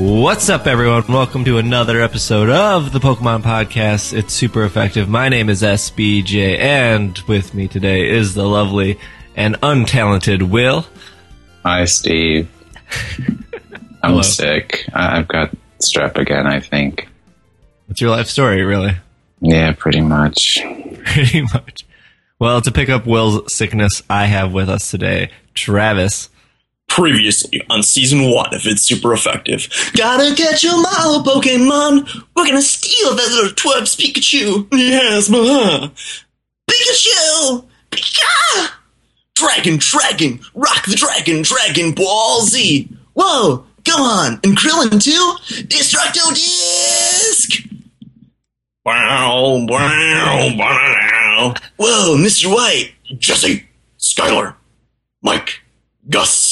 What's up, everyone? Welcome to another episode of the Pokemon Podcast. It's super effective. My name is SBJ, and with me today is the lovely and untalented Will. Hi, Steve. I'm sick. I've got strep again, I think. What's your life story, really? Yeah, pretty much. Pretty much. Well, to pick up Will's sickness, I have with us today Travis. Previously on Season 1 of It's Super Effective. Gotta catch 'em all, Pokemon! We're gonna steal that little twerp's Pikachu! Yes, Pikachu! Pika! Dragon! Rock the Dragon Ball Z! Whoa! Go on! And Krillin too? Destructo Disc! Wow! Whoa, Mr. White! Jesse! Skylar! Mike! Gus!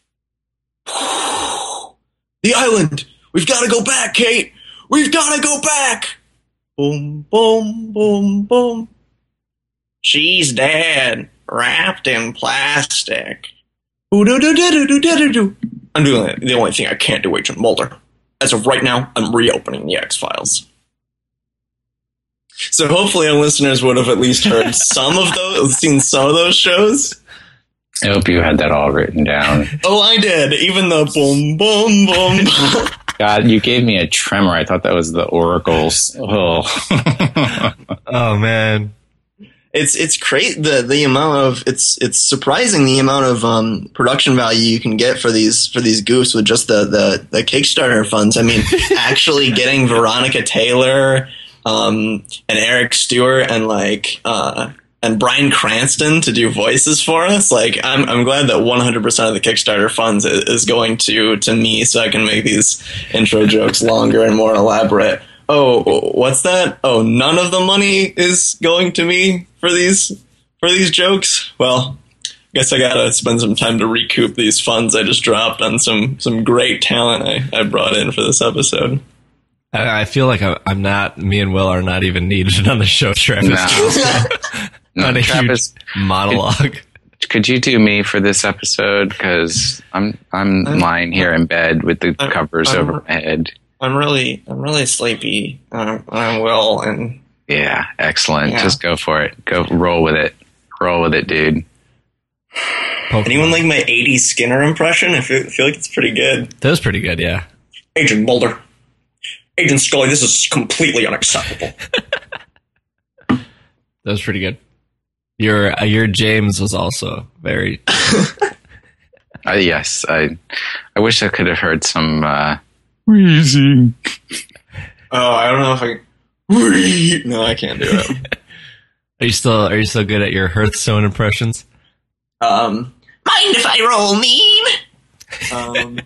The island! We've got to go back, Kate! We've got to go back! Boom, boom, boom, boom. She's dead, wrapped in plastic. Ooh-doo-doo-doo-doo-doo-doo-doo. I'm doing the only thing I can't do, Agent Mulder. As of right now, I'm reopening the X-Files. So hopefully our listeners would have at least heard seen some of those shows. I hope you had that all written down. Oh, I did. Even the boom, boom, boom. God, you gave me a tremor. I thought that was the oracles. Oh, Oh, man. It's crazy. The amount of it's surprising the amount of production value you can get for these goofs with just the Kickstarter funds. I mean, actually getting Veronica Taylor, and Eric Stewart and Bryan Cranston to do voices for us. Like, I'm glad that 100% of the Kickstarter funds is going to me, so I can make these intro jokes longer and more elaborate. Oh, what's that? Oh, none of the money is going to me for these jokes? Well, I guess I gotta spend some time to recoup these funds I just dropped on some great talent I brought in for this episode. I feel like me and Will are not even needed on the show, Travis. No, On a Travis, huge monologue. could you do me for this episode? Because I'm lying here in bed with the covers over my head. I'm really sleepy. I will, and Yeah, excellent. Yeah. Just go for it. Go roll with it. Roll with it, dude. anyone like my 80s Skinner impression? I feel like it's pretty good. That was pretty good, yeah. Agent Mulder, Agent Scully, this is completely unacceptable. That was pretty good. Your James was also very... Yes, I wish I could have heard some wheezing. Oh, I don't know if I. No, I can't do it. Are you still good at your Hearthstone impressions? Mind if I roll mean?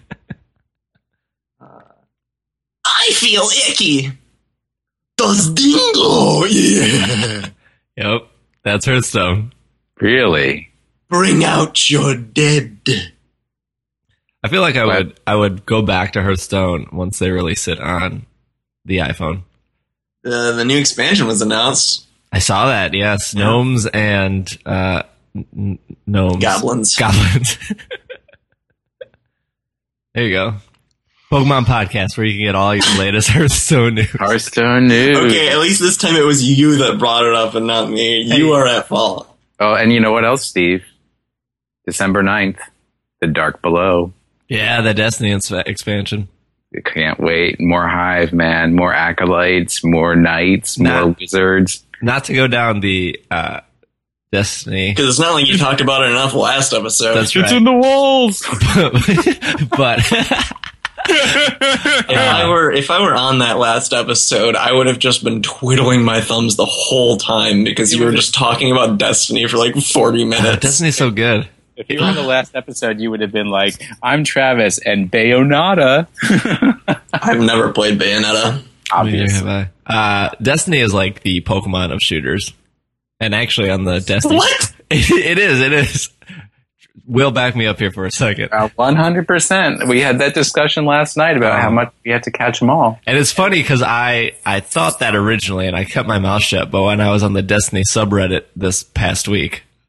I feel icky. Does dingo? Yeah. Yep, that's Hearthstone. Really? Bring out your dead. I feel like I would go back to Hearthstone once they release it on the iPhone. The new expansion was announced. I saw that, yes. Yeah. Gnomes and gnomes. Goblins. There you go. Pokemon Podcast, where you can get all your latest Hearthstone news. Hearthstone news. Okay, at least this time it was you that brought it up and not me. You are at fault. Oh, and you know what else, Steve? December 9th, The Dark Below. Yeah, the Destiny expansion. I can't wait. More Hive, man. More Acolytes, more Knights, more Wizards. Not to go down the Destiny. Because it's not like you talked about it enough last episode. That's right. It's in the walls. But if I were on that last episode, I would have just been twiddling my thumbs the whole time because you were just talking about Destiny for like 40 minutes. Destiny's so good. If you were on the last episode, you would have been like, I'm Travis and Bayonetta. I've never played Bayonetta. Obviously. Neither have I. Destiny is like the Pokemon of shooters. And actually on the Destiny... What? It is. Will back me up here for a second. 100%. We had that discussion last night about how much we had to catch them all. And it's funny because I thought that originally and I kept my mouth shut. But when I was on the Destiny subreddit this past week,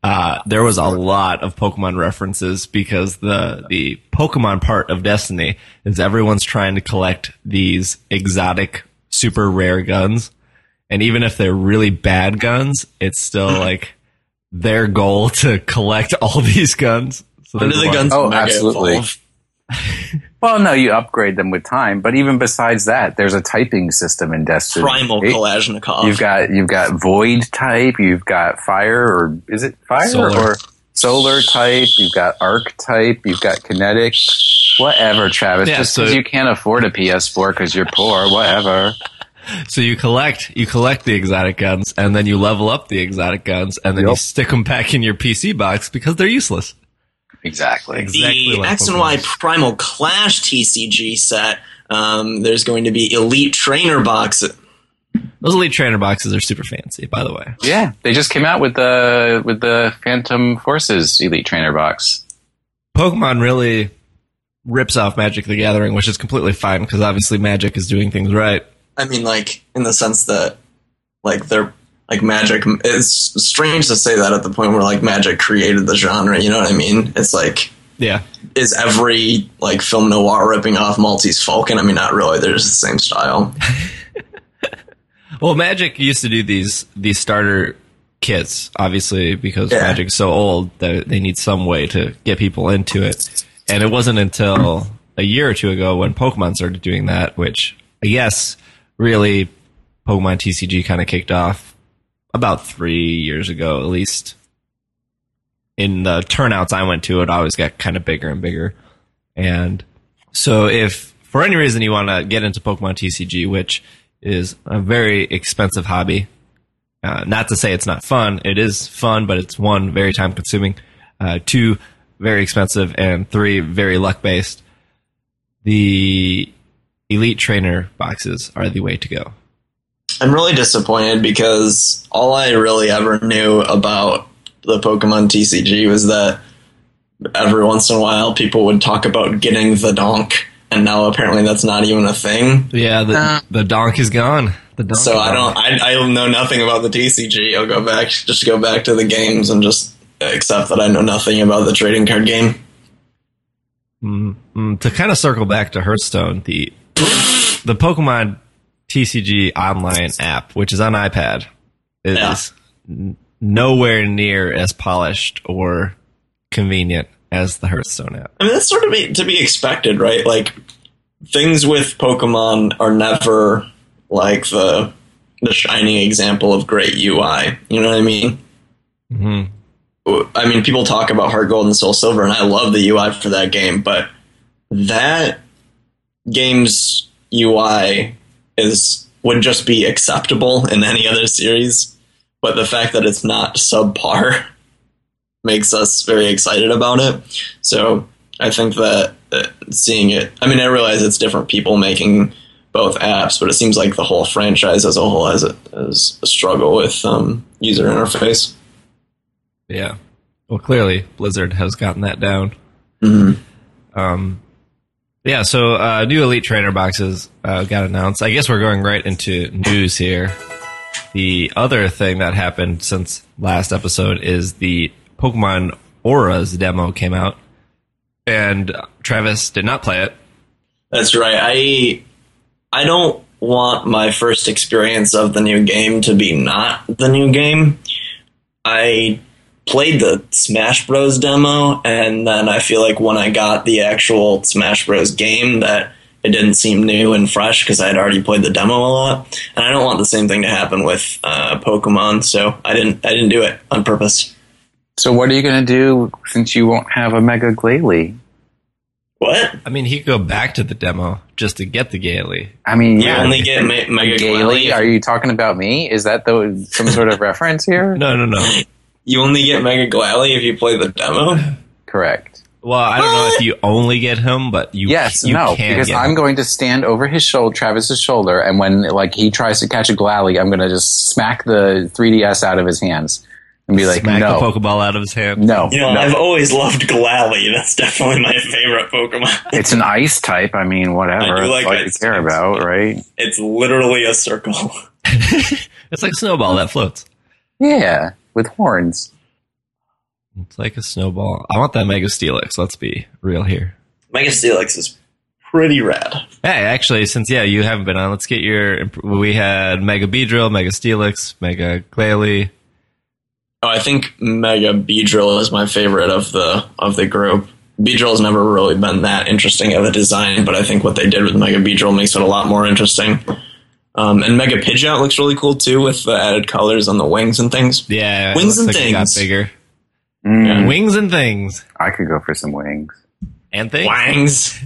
there was a lot of Pokemon references because the Pokemon part of Destiny is everyone's trying to collect these exotic, super rare guns. And even if they're really bad guns, it's still like their goal to collect all these guns. So When do the guns Oh, Mega absolutely. evolve? Well, no, you upgrade them with time, but even besides that, there's a typing system in Destiny. Primal right? Kalashnikov. You've got void type, you've got fire, or is it fire Solar. or solar type? You've got arc type, you've got kinetic, whatever. Travis, Yeah, just so- because you can't afford a PS4 because you're poor, whatever. So you collect the exotic guns, and then you level up the exotic guns, and then you Yep. stick them back in your PC box because they're useless. Exactly. Exactly The like X and Y Pokemon. Primal Clash TCG set. There's going to be Elite Trainer boxes. Those Elite Trainer boxes are super fancy, by the way. Yeah, they just came out with the Phantom Forces Elite Trainer box. Pokemon really rips off Magic the Gathering, which is completely fine because obviously Magic is doing things right. I mean, like, in the sense that, like, they're, like, Magic, it's strange to say that at the point where, like, Magic created the genre, you know what I mean? It's like, Yeah. is every, like, film noir ripping off Maltese Falcon? I mean, not really, they're just the same style. Well, Magic used to do these starter kits, obviously, because Yeah. Magic's so old that they need some way to get people into it. And it wasn't until a year or two ago when Pokemon started doing that, which I guess really Pokemon TCG kind of kicked off about 3 years ago, at least. In the turnouts I went to, it always got kind of bigger and bigger. And so if for any reason you want to get into Pokemon TCG, which is a very expensive hobby, not to say it's not fun, it is fun, but it's one, very time consuming, two, very expensive, and three, very luck based. The Elite Trainer boxes are the way to go. I'm really disappointed because all I really ever knew about the Pokemon TCG was that every once in a while people would talk about getting the donk, and now apparently that's not even a thing. Yeah, the donk is gone. The donk So is I gone. don't know nothing about the TCG. I'll go back to the games and just accept that I know nothing about the trading card game. To kind of circle back to Hearthstone, the Pokemon TCG online app, which is on iPad, is nowhere near as polished or convenient as the Hearthstone app. I mean, that's sort of to be expected, right? Like, things with Pokemon are never like the shining example of great UI. You know what I mean? Mm-hmm. I mean, people talk about Heart Gold and Soul Silver, and I love the UI for that game, but that game's UI would just be acceptable in any other series. But the fact that it's not subpar makes us very excited about it. So I think that seeing it, I mean, I realize it's different people making both apps, but it seems like the whole franchise as a whole has a struggle with user interface. Yeah. Well, clearly Blizzard has gotten that down. Mm-hmm. Yeah, so new Elite Trainer boxes got announced. I guess we're going right into news here. The other thing that happened since last episode is the Pokemon Auras demo came out, and Travis did not play it. That's right. I don't want my first experience of the new game to be not the new game. I played the Smash Bros. Demo, and then I feel like when I got the actual Smash Bros. Game, that it didn't seem new and fresh because I had already played the demo a lot. And I don't want the same thing to happen with Pokemon, so I didn't do it on purpose. So what are you going to do since you won't have a Mega Glalie? What? I mean, he could go back to the demo just to get the Gaily. I mean, You yeah. only get Mega Gaily? Glalie. Are you talking about me? Is that some sort of reference here? No. You only get Mega Glalie if you play the demo? Correct. Well, I don't know if you only get him, but you Yes, you no, can because get I'm him. going to stand over his shoulder, Travis's shoulder, and when he tries to catch a Glalie, I'm going to just smack the 3DS out of his hands and be like, Smack no, the Pokeball out of his hand. no, You know, no. I've always loved Glalie. That's definitely my favorite Pokemon. It's an ice type. I mean, whatever. I do like That's all you ice care types. about, right? It's literally a circle. It's like Snowball that floats. Yeah, with horns. It's like a snowball. I want that Mega Steelix. Let's be real here. Mega Steelix is pretty rad. Hey, actually, since you haven't been on, let's get your. We had Mega Beedrill, Mega Steelix, Mega Glalie. Oh, I think Mega Beedrill is my favorite of the group. Beedrill has never really been that interesting of a design, but I think what they did with Mega Beedrill makes it a lot more interesting. And Mega Pidgeot looks really cool too, with the added colors on the wings and things. Yeah, wings and like things. It got bigger. Mm. Wings and things. I could go for some wings. And things. Wangs.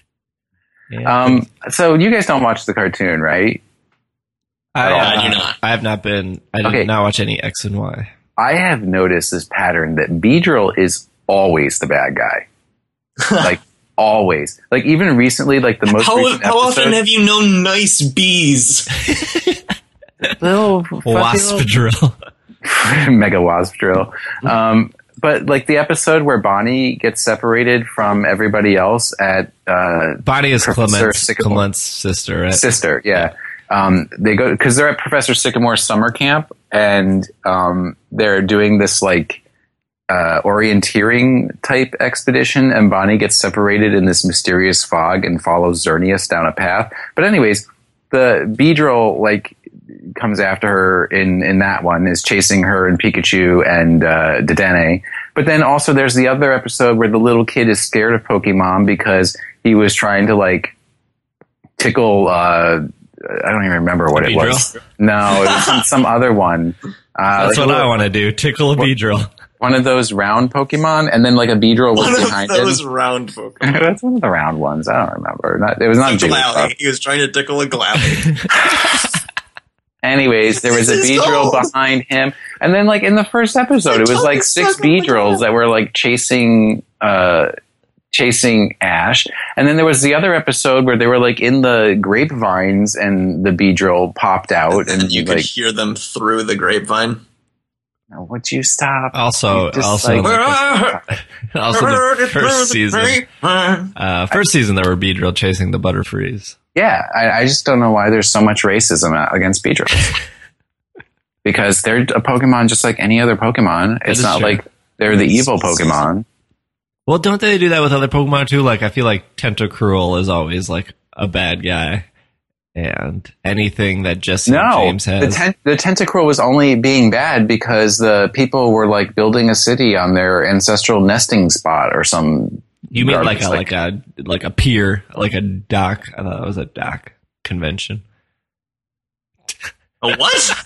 So you guys don't watch the cartoon, right? I do not. I have not been. I did not watch any X and Y. I have noticed this pattern that Beedrill is always the bad guy. Like, always. Like, even recently, like the most recent How episode, often have you known nice bees? little Wasp drill. Mega Wasp drill. But like the episode where Bonnie gets separated from everybody else at Bonnie is Professor Clement's sister. Right? Sister, yeah. They go because they're at Professor Sycamore's summer camp, and they're doing this like orienteering type expedition, and Bonnie gets separated in this mysterious fog and follows Xerneas down a path. But anyways, the Beedrill like comes after her in that one, is chasing her and Pikachu and Dedenne. But then also there's the other episode where the little kid is scared of Pokemon because he was trying to like tickle I don't even remember what it was. No, it was some other one. That's like what I want to do. Tickle a Beedrill. One of those round Pokemon, and then like a Beedrill was behind him. One of those round Pokemon. That's one of the round ones. I don't remember. It was not Glalie. He was trying to tickle a Glalie. Anyways, there was a Beedrill behind him, and then like in the first episode, it was like 6 Beedrills that were like chasing Ash, and then there was the other episode where they were like in the grapevines, and the Beedrill popped out, and you could hear them through the grapevine. Would you stop? Also, the first season. First season, there were Beedrill chasing the Butterfrees. Yeah, I just don't know why there's so much racism against Beedrill. Because they're a Pokemon just like any other Pokemon. It's not true. Like they're the evil Pokemon. Well, don't they do that with other Pokemon too? Like, I feel like Tentacruel is always like a bad guy. And anything that Jesse James has. The Tentacruel was only being bad because the people were like building a city on their ancestral nesting spot or some. You mean like a pier, like a dock? I thought it was a dock convention. A what?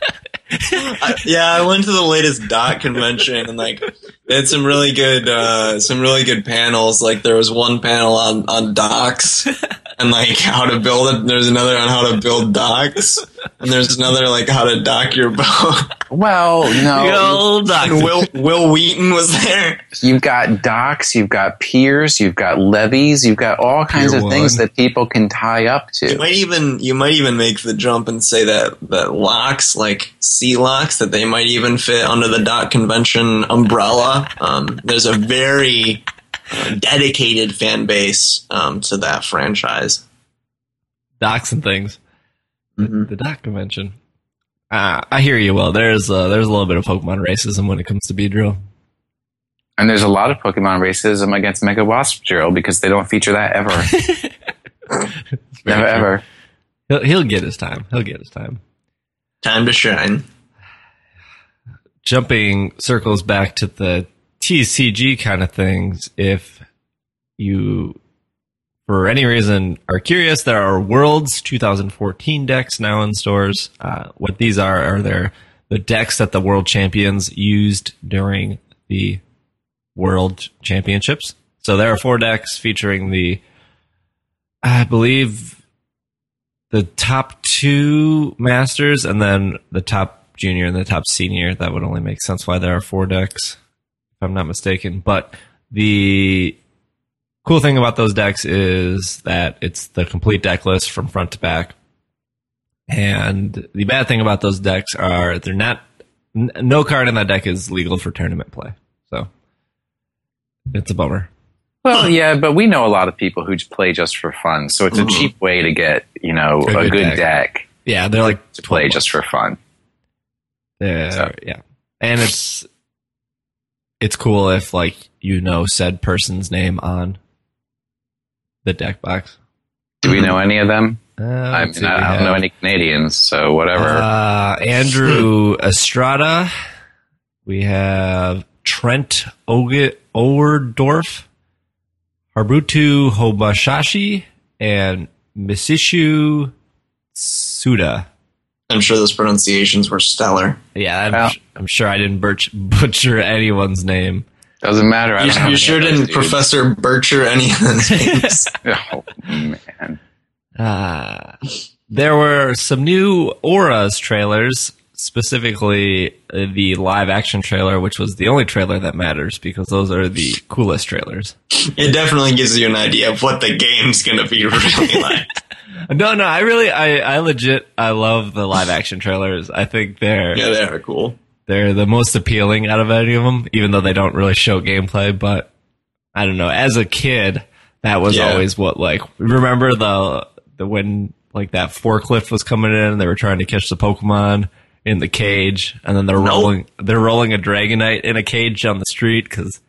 I went to the latest dock convention, and like they had some really good panels. Like there was one panel on docks and like how to build it. There's another on how to build docks, and there's another like how to dock your boat. Well, no. Will Wheaton was there. You've got docks, you've got piers, you've got levees, you've got all kinds of things that people can tie up to. You might even make the jump and say that locks, like sea locks, that they might even fit under the dock convention umbrella. There's a very dedicated fan base to that franchise. Docks and things. The dock convention. I hear you. Well, there's a little bit of Pokemon racism when it comes to Beedrill. And there's a lot of Pokemon racism against Mega Wasp Drill because they don't feature that ever. Never, ever. He'll get his time. Time to shine. Jumping circles back to the TCG kind of things. If you, for any reason, are curious, there are Worlds 2014 decks now in stores. What these are the decks that the World Champions used during the World Championships. So there are 4 decks featuring I believe, the top 2 Masters and then the top Junior and the top Senior. That would only make sense why there are 4 decks, if I'm not mistaken. But the cool thing about those decks is that it's the complete deck list from front to back. And the bad thing about those decks are no card in that deck is legal for tournament play. So it's a bummer. Well, yeah, but we know a lot of people who play just for fun. So it's a cheap way to get, a good deck. Yeah, they're like to play just for fun. Yeah. And it's cool if like said person's name on the deck box. Do we know any of them? I I don't know any Canadians, so whatever. Andrew Estrada. We have Trent Overdorf, Haruto Hobashashi, and Misishu Suda. I'm sure those pronunciations were stellar. Yeah, I'm sure I didn't butcher anyone's name. Doesn't matter. I don't know You sure any of didn't those dudes. Professor Bircher any of those names. Oh, man. There were some new Auras trailers, specifically the live action trailer, which was the only trailer that matters because those are the coolest trailers. It definitely gives you an idea of what the game's going to be really like. No, I love the live action trailers. I think Yeah, they are cool. they're the most appealing out of any of them, even though they don't really show gameplay. But I don't know. As a kid, that was always what, like, remember the when like that forklift was coming in and they were trying to catch the Pokemon in the cage, and then they're rolling a Dragonite in a cage on the street because.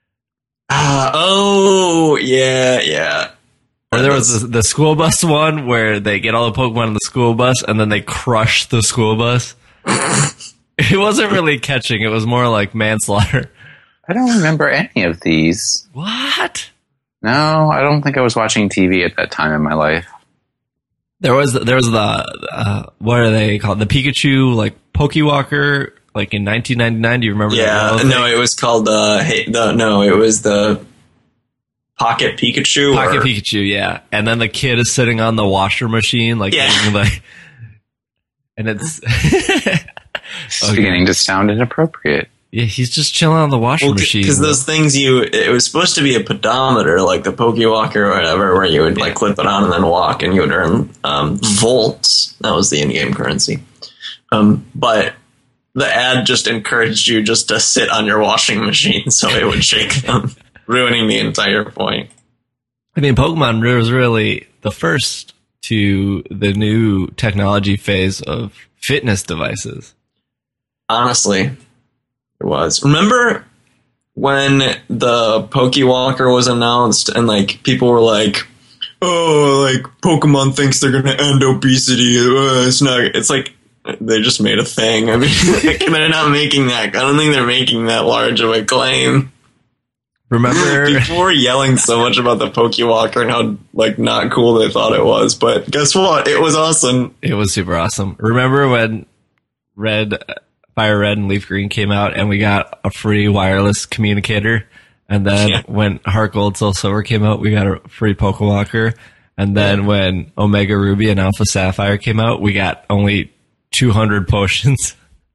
Yeah. Or there was the school bus one where they get all the Pokemon in the school bus and then they crush the school bus. It wasn't really catching. It was more like manslaughter. I don't remember any of these. What? No, I don't think I was watching TV at that time in my life. There was the what are they called? The Pikachu like Pokewalker like in 1999. Do you remember? Yeah, that no, it was called it was the Pocket Pikachu. Pocket Pikachu, yeah. And then the kid is sitting on the washer machine, like, making, like, and it's beginning to sound inappropriate. Yeah, he's just chilling on the washer machine. Because those things it was supposed to be a pedometer, like the Pokewalker or whatever, where you would like clip it on and then walk, and you would earn volts. That was the in-game currency. But the ad just encouraged you just to sit on your washing machine so it would shake them, ruining the entire point. I mean, Pokemon was really the first to the new technology phase of fitness devices. Honestly. It was. Remember when the Pokewalker was announced and like people were like, "Oh, like Pokemon thinks they're gonna end obesity. It's not." It's like they just made a thing. I mean, like, they're not making that. I don't think they're making that large of a claim. Remember, people were yelling so much about the Pokewalker and how like not cool they thought it was. But guess what? It was awesome. It was super awesome. Remember when Fire Red and Leaf Green came out and we got a free wireless communicator, and then when Heart Gold Soul Silver came out we got a free Pokewalker, and then when Omega Ruby and Alpha Sapphire came out we got only 200 potions.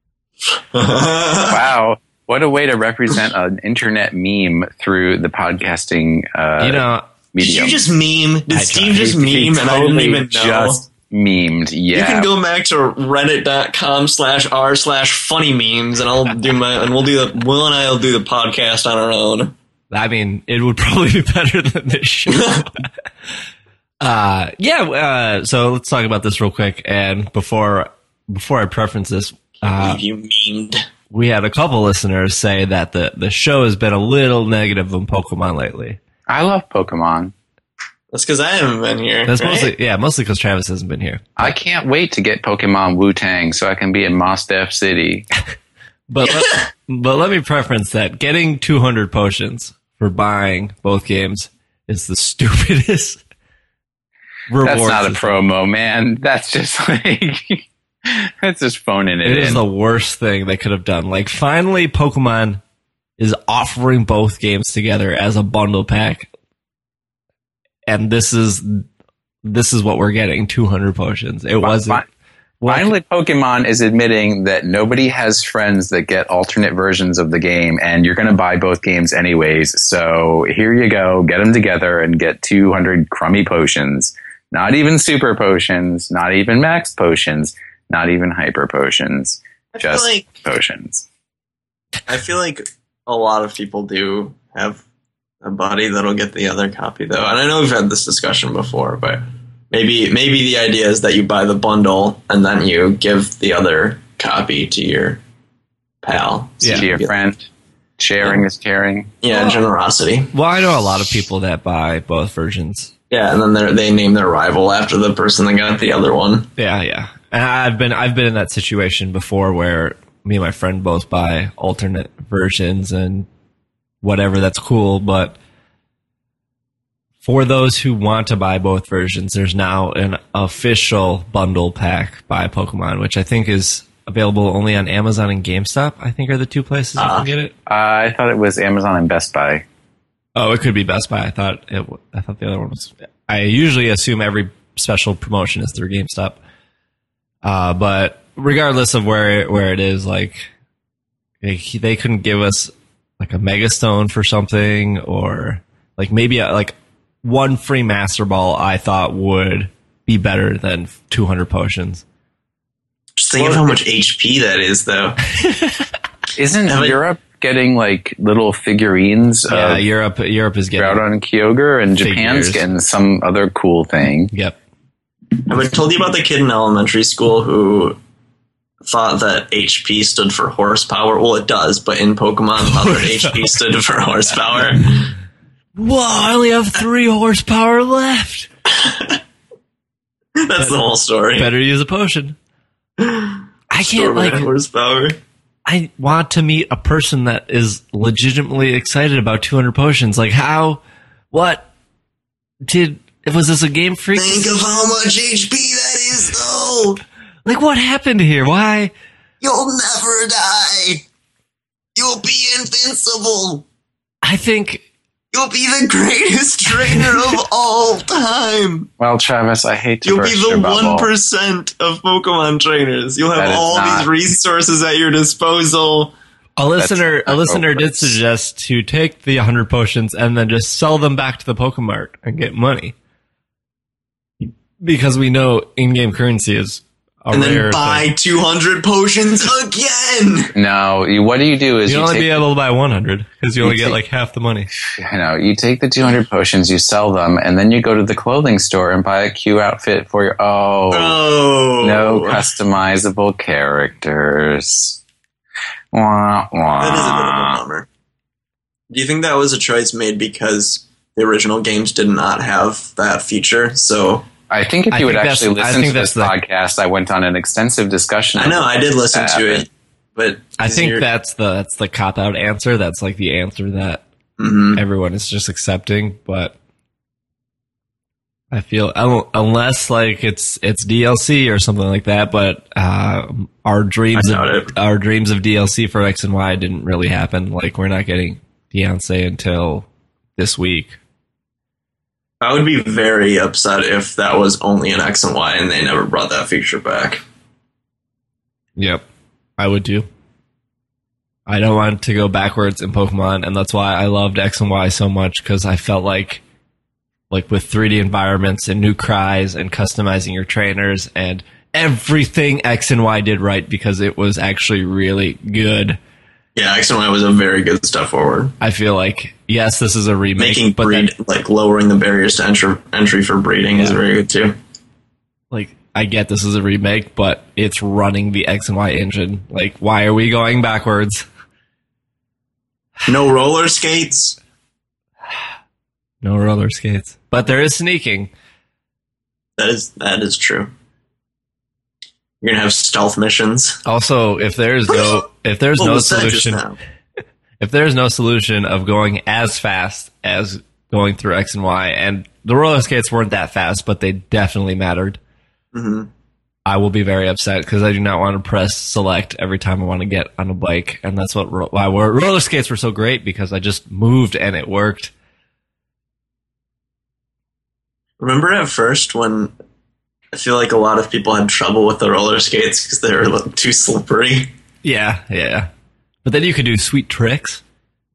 Wow, what a way to represent an internet meme through the podcasting medium. Did you just meme? Did Steve just meme and I didn't even know? Just memed, yeah. You can go back to reddit.com/r/funny memes and Will and I will do the podcast on our own. I mean, it would probably be better than this show. So let's talk about this real quick. And before I preference this, you memed. We had a couple listeners say that the show has been a little negative on Pokemon lately. I love Pokemon. That's because I haven't been here. That's right? mostly because Travis hasn't been here. I can't wait to get Pokemon Wu-Tang so I can be in Mos Def City. But let me preference that getting 200 potions for buying both games is the stupidest reward. That's not a promo, man. That's just like that's just phoning it in. It is the worst thing they could have done. Like, finally, Pokemon is offering both games together as a bundle pack. And this is what we're getting, 200 potions. It wasn't. Finally, Pokemon is admitting that nobody has friends that get alternate versions of the game, and you're going to buy both games anyways. So here you go. Get them together and get 200 crummy potions. Not even super potions, not even max potions, not even hyper potions. Just potions. I feel like a lot of people do have a buddy that'll get the other copy, though. And I know we've had this discussion before, but maybe the idea is that you buy the bundle and then you give the other copy to your pal. To your friend. Sharing is caring. Yeah, generosity. Well, I know a lot of people that buy both versions. Yeah, and then they name their rival after the person that got the other one. Yeah. And I've been in that situation before where me and my friend both buy alternate versions and whatever, that's cool, but for those who want to buy both versions, there's now an official bundle pack by Pokemon, which I think is available only on Amazon and GameStop, I think are the two places you can get it. I thought it was Amazon and Best Buy. Oh, it could be Best Buy. I thought the other one was. I usually assume every special promotion is through GameStop, but regardless of where it is, like they couldn't give us like a Mega Stone for something, or like maybe like one free Master Ball. I thought would be better than 200 potions. Just think of how much HP that is, though. Isn't Europe getting like little figurines? Yeah, of Europe is getting Groudon and Kyogre, and Japan's figures. getting some other cool thing. Yep. Have I told you about the kid in elementary school who thought that HP stood for horsepower? Well, it does, but in Pokemon, thought that HP stood for horsepower. Whoa, I only have 3 horsepower left. That's the whole story. Better use a potion. I can't Stormman horsepower. I want to meet a person that is legitimately excited about 200 potions. Like how, was this a Game Freak? Think of how much HP that is, though. Like what happened here? Why? You'll never die. You'll be invincible. I think You'll be the greatest trainer of all time. Well, Travis, I hate to You'll be burst your the bubble. 1% of Pokemon trainers. You'll have That is all not- these resources at your disposal. a listener did hopeless. suggest to take the 100 potions and then just sell them back to the Pokemart and get money. Because we know in-game currency is a And rare then buy thing. 200 potions again. No, what do? Is You'd you only take be able to buy 100 because you only get take- like half the money. you take the 200 potions, you sell them, and then you go to the clothing store and buy a Q outfit for your Oh. no customizable characters. Wah, wah. That is a bit of a bummer. Do you think that was a choice made because the original games did not have that feature? So I think if I you would think actually that's- I listen think to this that's podcast, I went on an extensive discussion. I know I did listen to it, but I think that's the cop out answer. That's like the answer that everyone is just accepting. But I feel unless like it's DLC or something like that. But our dreams I doubt it. of DLC for X and Y didn't really happen. Like we're not getting Beyonce until this week. I would be very upset if that was only an X and Y and they never brought that feature back. Yep, I would too. I don't want to go backwards in Pokemon, and that's why I loved X and Y so much, because I felt like with 3D environments and new cries and customizing your trainers and everything X and Y did right, because it was actually really good. Yeah, X and Y was a very good step forward. I feel like, yes, this is a remake, Making but then, lowering the barriers to entry for breeding is very good too. like, I get this is a remake, but it's running the X and Y engine. Like, why are we going backwards? No roller skates. No roller skates. But there is sneaking. That is true. You're gonna have stealth missions. Also, if there's no What was that just solution, now? if there's no solution of going as fast as going through X and Y, and the roller skates weren't that fast, but they definitely mattered, I will be very upset because I do not want to press select every time I want to get on a bike, and that's why roller skates were so great, because I just moved and it worked. Remember at first when I feel like a lot of people had trouble with the roller skates because they were too slippery. Yeah. But then you could do sweet tricks.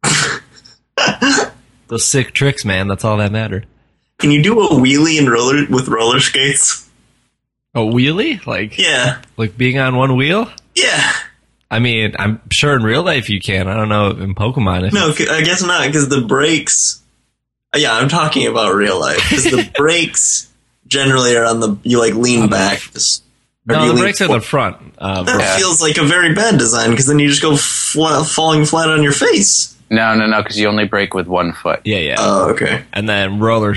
Those sick tricks, man. That's all that mattered. Can you do a wheelie with roller skates? A wheelie? Like being on one wheel? Yeah. I mean, I'm sure in real life you can. I don't know in Pokemon. No, I guess not, because the brakes... Yeah, I'm talking about real life, because the brakes generally are on you lean back. Or do No, you the lean brakes are the front. That feels like a very bad design because then you just go falling flat on your face. No, because you only brake with one foot. Yeah. Oh, okay. And then roller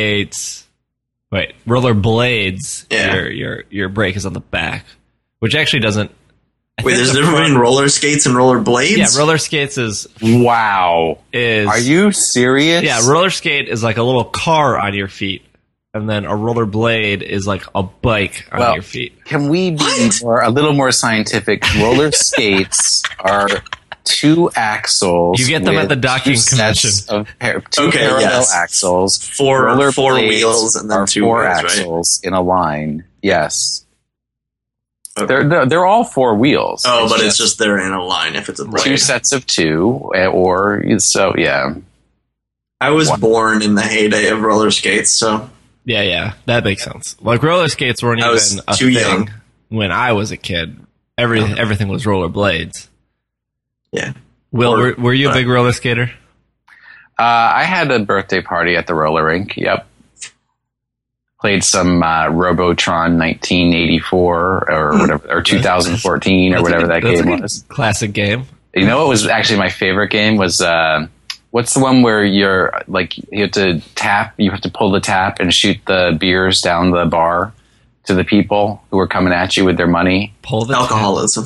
blades. Yeah. Your brake is on the back, which actually doesn't. Wait, there's a difference between roller skates and roller blades? Yeah, roller skates is. Wow. Are you serious? Yeah, roller skate is like a little car on your feet, and then a roller blade is like a bike on your feet. Can we be a little more scientific? Roller skates are two axles. You get them at the docking convention. Two parallel axles. Four wheels and then two four wheels, axles in a line. Yes. Okay. They're all four wheels. Oh, but it's just they're in a line if it's a blade. Two sets of two, yeah. I was born in the heyday of roller skates, so Yeah, that makes sense. Like roller skates weren't even a too thing young. when I was a kid. Everything was roller blades. yeah. Will, were you a big roller skater? I had a birthday party at the roller rink. Yep. Played some Robotron 1984 or whatever, or 2014 or whatever that game was. Classic game. You know what was actually my favorite game was what's the one where you're like you have to pull the tap and shoot the beers down the bar to the people who are coming at you with their money. Pull the alcoholism.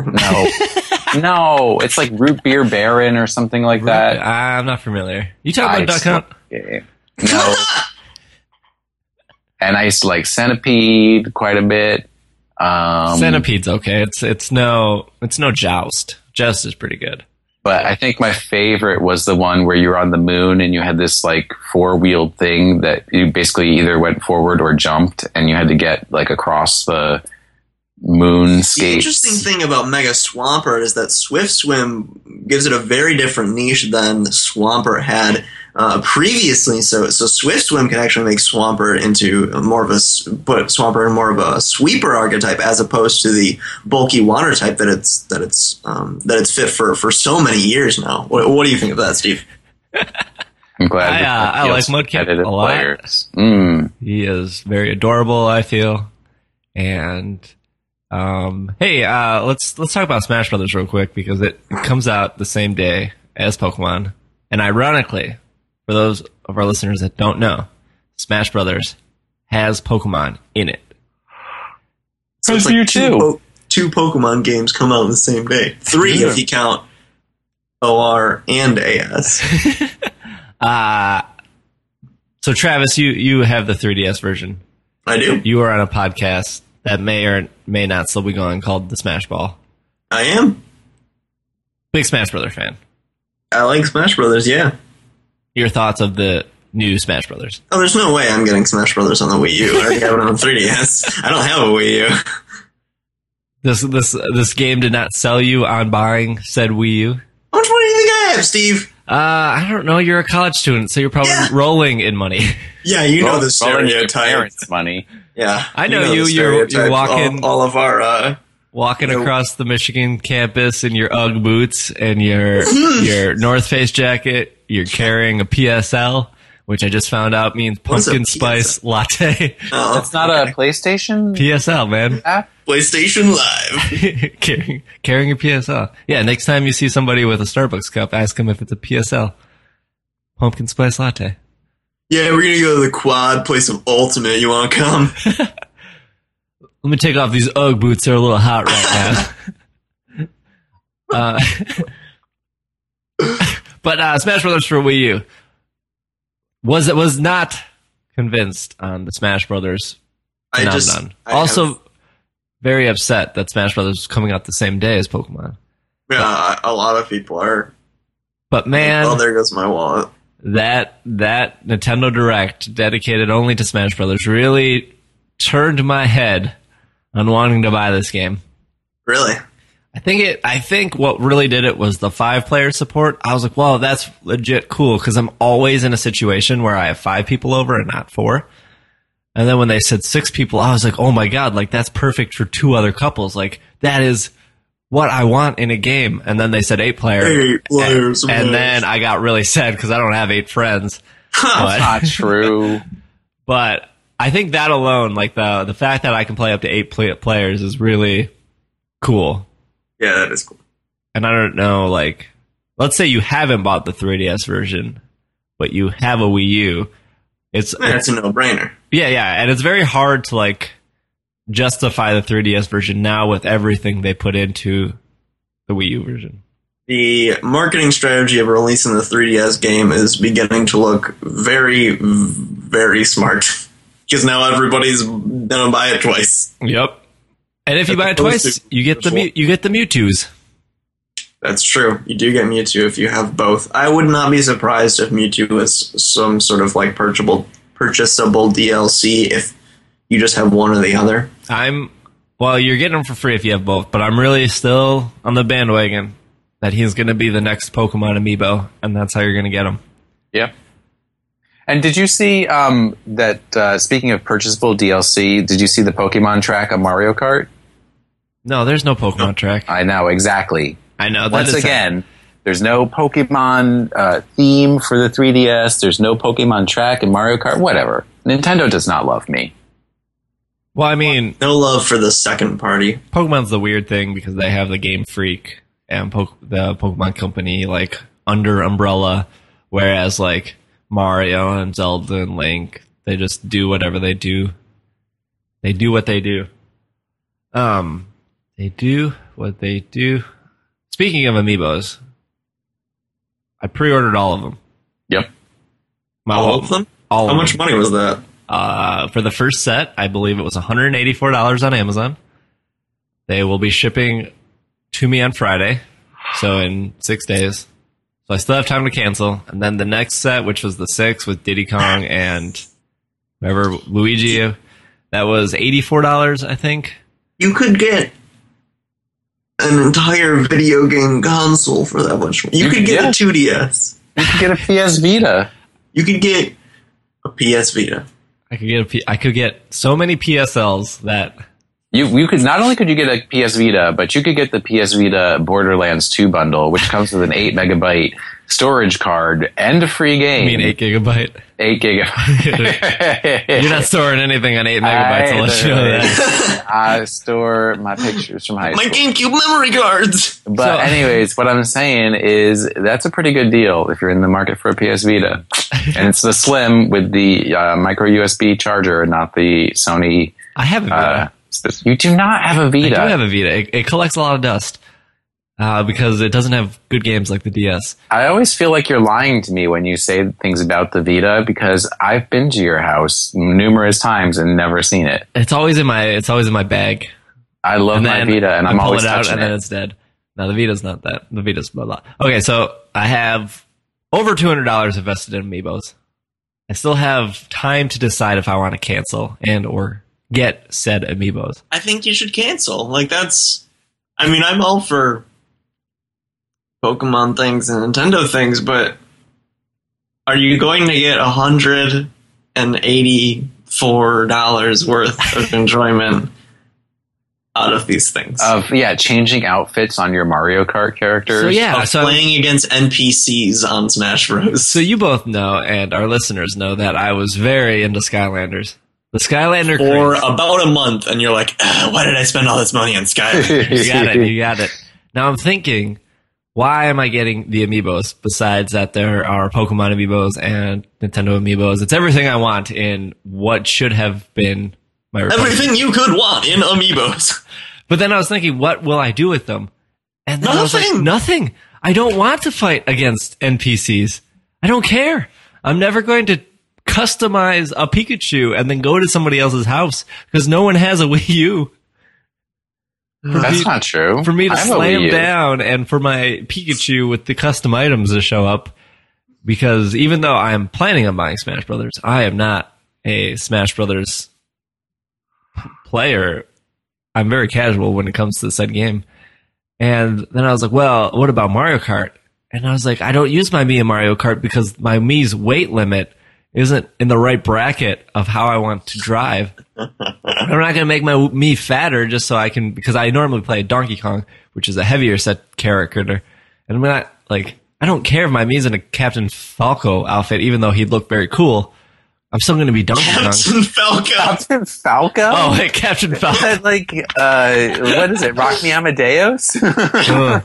No, it's like Root Beer Baron or something like that. I'm not familiar. You talking about Duck Hunt? No. And I used to like Centipede quite a bit. Centipede's okay. It's no Joust. Joust is pretty good. But I think my favorite was the one where you were on the moon and you had this like four-wheeled thing that you basically either went forward or jumped, and you had to get like across the moon skates. The interesting thing about Mega Swampert is that Swift Swim gives it a very different niche than Swampert had previously. So Swift Swim can actually make Swampert into more of put Swampert in more of a sweeper archetype, as opposed to the bulky water type that it's fit for so many years now. What do you think of that, Steve? I'm glad. I like Mudkip a lot. He is very adorable, I feel. And hey, let's talk about Smash Brothers real quick, because it comes out the same day as Pokemon. And ironically, for those of our listeners that don't know, Smash Brothers has Pokemon in it. So it's like two Pokemon games come out on the same day. 3 if you count OR and AS. So Travis, you have the 3DS version. I do. You are on a podcast that may or may not still be going, called The Smash Ball. I am. Big Smash Brother fan. I like Smash Brothers, yeah. Your thoughts of the new Smash Brothers? Oh, there's no way I'm getting Smash Brothers on the Wii U. I already have it on 3DS. I don't have a Wii U. This game did not sell you on buying said Wii U? How much money do you think I have, Steve? I don't know. You're a college student, so you're probably rolling in money. Yeah, you know the stereotype. Parents' money. Yeah, I know you. You're walking all of our walking across the Michigan campus in your UGG boots and your North Face jacket. You're carrying a PSL, which I just found out means pumpkin spice latte. Oh, that's not a PlayStation PSL, man. App? PlayStation Live. carrying a PSL. Yeah, next time you see somebody with a Starbucks cup, ask them if it's a PSL. Pumpkin spice latte. Yeah, we're gonna go to the quad, play some Ultimate. You wanna come? Let me take off these UGG boots. They're a little hot right now. But Smash Brothers for Wii U was not convinced on the Smash Brothers phenomenon. Very upset that Smash Brothers was coming out the same day as Pokemon. Yeah, a lot of people are. But man, oh, there goes my wallet. That Nintendo Direct dedicated only to Smash Brothers really turned my head on wanting to buy this game. Really? I think what really did it was the 5-player support. I was like, well, that's legit cool, because I'm always in a situation where I have 5 people over and not 4. And then when they said 6 people, I was like, oh my god, like that's perfect for 2 other couples. Like that is what I want in a game. And then they said 8-player. 8 players. And then I got really sad because I don't have 8 friends. That's not true. But I think that alone, like the fact that I can play up to 8 players is really cool. Yeah, that is cool. And I don't know, like, let's say you haven't bought the 3DS version, but you have a Wii U. That's a no-brainer. Yeah, and it's very hard to, like, justify the 3DS version now with everything they put into the Wii U version. The marketing strategy of releasing the 3DS game is beginning to look very, very smart. Because now everybody's gonna buy it twice. Yep. And if you buy it twice, you get the Mewtwo's. That's true. You do get Mewtwo if you have both. I would not be surprised if Mewtwo was some sort of like purchasable DLC if you just have one or the other. Well, you're getting them for free if you have both, but I'm really still on the bandwagon that he's going to be the next Pokemon amiibo, and that's how you're going to get him. Yep. And did you see that, speaking of purchasable DLC, did you see the Pokemon track of Mario Kart? No, there's no Pokemon track. I know, exactly. I know. Once again, there's no Pokemon theme for the 3DS. There's no Pokemon track in Mario Kart. Whatever. Nintendo does not love me. Well, I mean, no love for the second party. Pokemon's the weird thing because they have the Game Freak and the Pokemon Company like under umbrella, whereas like Mario and Zelda and Link, they just do whatever they do. They do what they do. They do what they do. Speaking of amiibos, I pre-ordered all of them. Yep. All of them? How much money was that? For the first set, I believe it was $184 on Amazon. They will be shipping to me on Friday, so in 6 days. So I still have time to cancel. And then the next set, which was the 6 with Diddy Kong and whoever, Luigi, that was $84, I think. You could get an entire video game console for that much money. You could get a 2DS. You could get a PS Vita. You could get a PS Vita. I could get so many PSLs that you could not only could you get a PS Vita, but you could get the PS Vita Borderlands 2 bundle, which comes with an 8 megabyte storage card and a free game. You mean 8 gigabyte? 8 gigabyte. You're not storing anything on 8 megabytes unless you know that. I store my pictures from high school. My GameCube memory cards! But anyways, what I'm saying is that's a pretty good deal if you're in the market for a PS Vita. And it's the Slim with the micro USB charger, not the Sony. I have a Vita. You do not have a Vita. I do have a Vita. It collects a lot of dust because it doesn't have good games like the DS. I always feel like you're lying to me when you say things about the Vita because I've been to your house numerous times and never seen it. It's always in my bag. I love my Vita, and I'm always touching it. And then it's dead. No, the Vita's not that. The Vita's blah blah. Okay, so I have over $200 invested in amiibos. I still have time to decide if I want to cancel and or get said amiibos. I think you should cancel. Like I'm all for Pokemon things and Nintendo things, but are you going to get $184 worth of enjoyment out of these things? Changing outfits on your Mario Kart characters. So playing against NPCs on Smash Bros. So you both know, and our listeners know, that I was very into Skylanders. The Skylander for about a month, and you're like, why did I spend all this money on Skylanders? You got it. Now I'm thinking, why am I getting the amiibos besides that there are Pokemon amiibos and Nintendo amiibos? It's everything I want in what should have been my everything you could want in amiibos. But then I was thinking, what will I do with them? And then nothing. I was like, nothing. I don't want to fight against NPCs. I don't care. I'm never going to customize a Pikachu and then go to somebody else's house because no one has a Wii U. That's not true. For me to slam down and for my Pikachu with the custom items to show up, because even though I am planning on buying Smash Brothers, I am not a Smash Brothers player. I'm very casual when it comes to the said game. And then I was like, well, what about Mario Kart? And I was like, I don't use my Mii in Mario Kart because my Mii's weight limit isn't in the right bracket of how I want to drive. I'm not going to make my Mii fatter just so I can, because I normally play Donkey Kong, which is a heavier set character. And I'm not, like, I don't care if my Mii's in a Captain Falco outfit, even though he'd look very cool, I'm still going to be Donkey Kong. Captain Falco. Captain Falco? Oh, hey, Captain Is Falco. that like, what is it? Rock Me Amadeus? Ugh.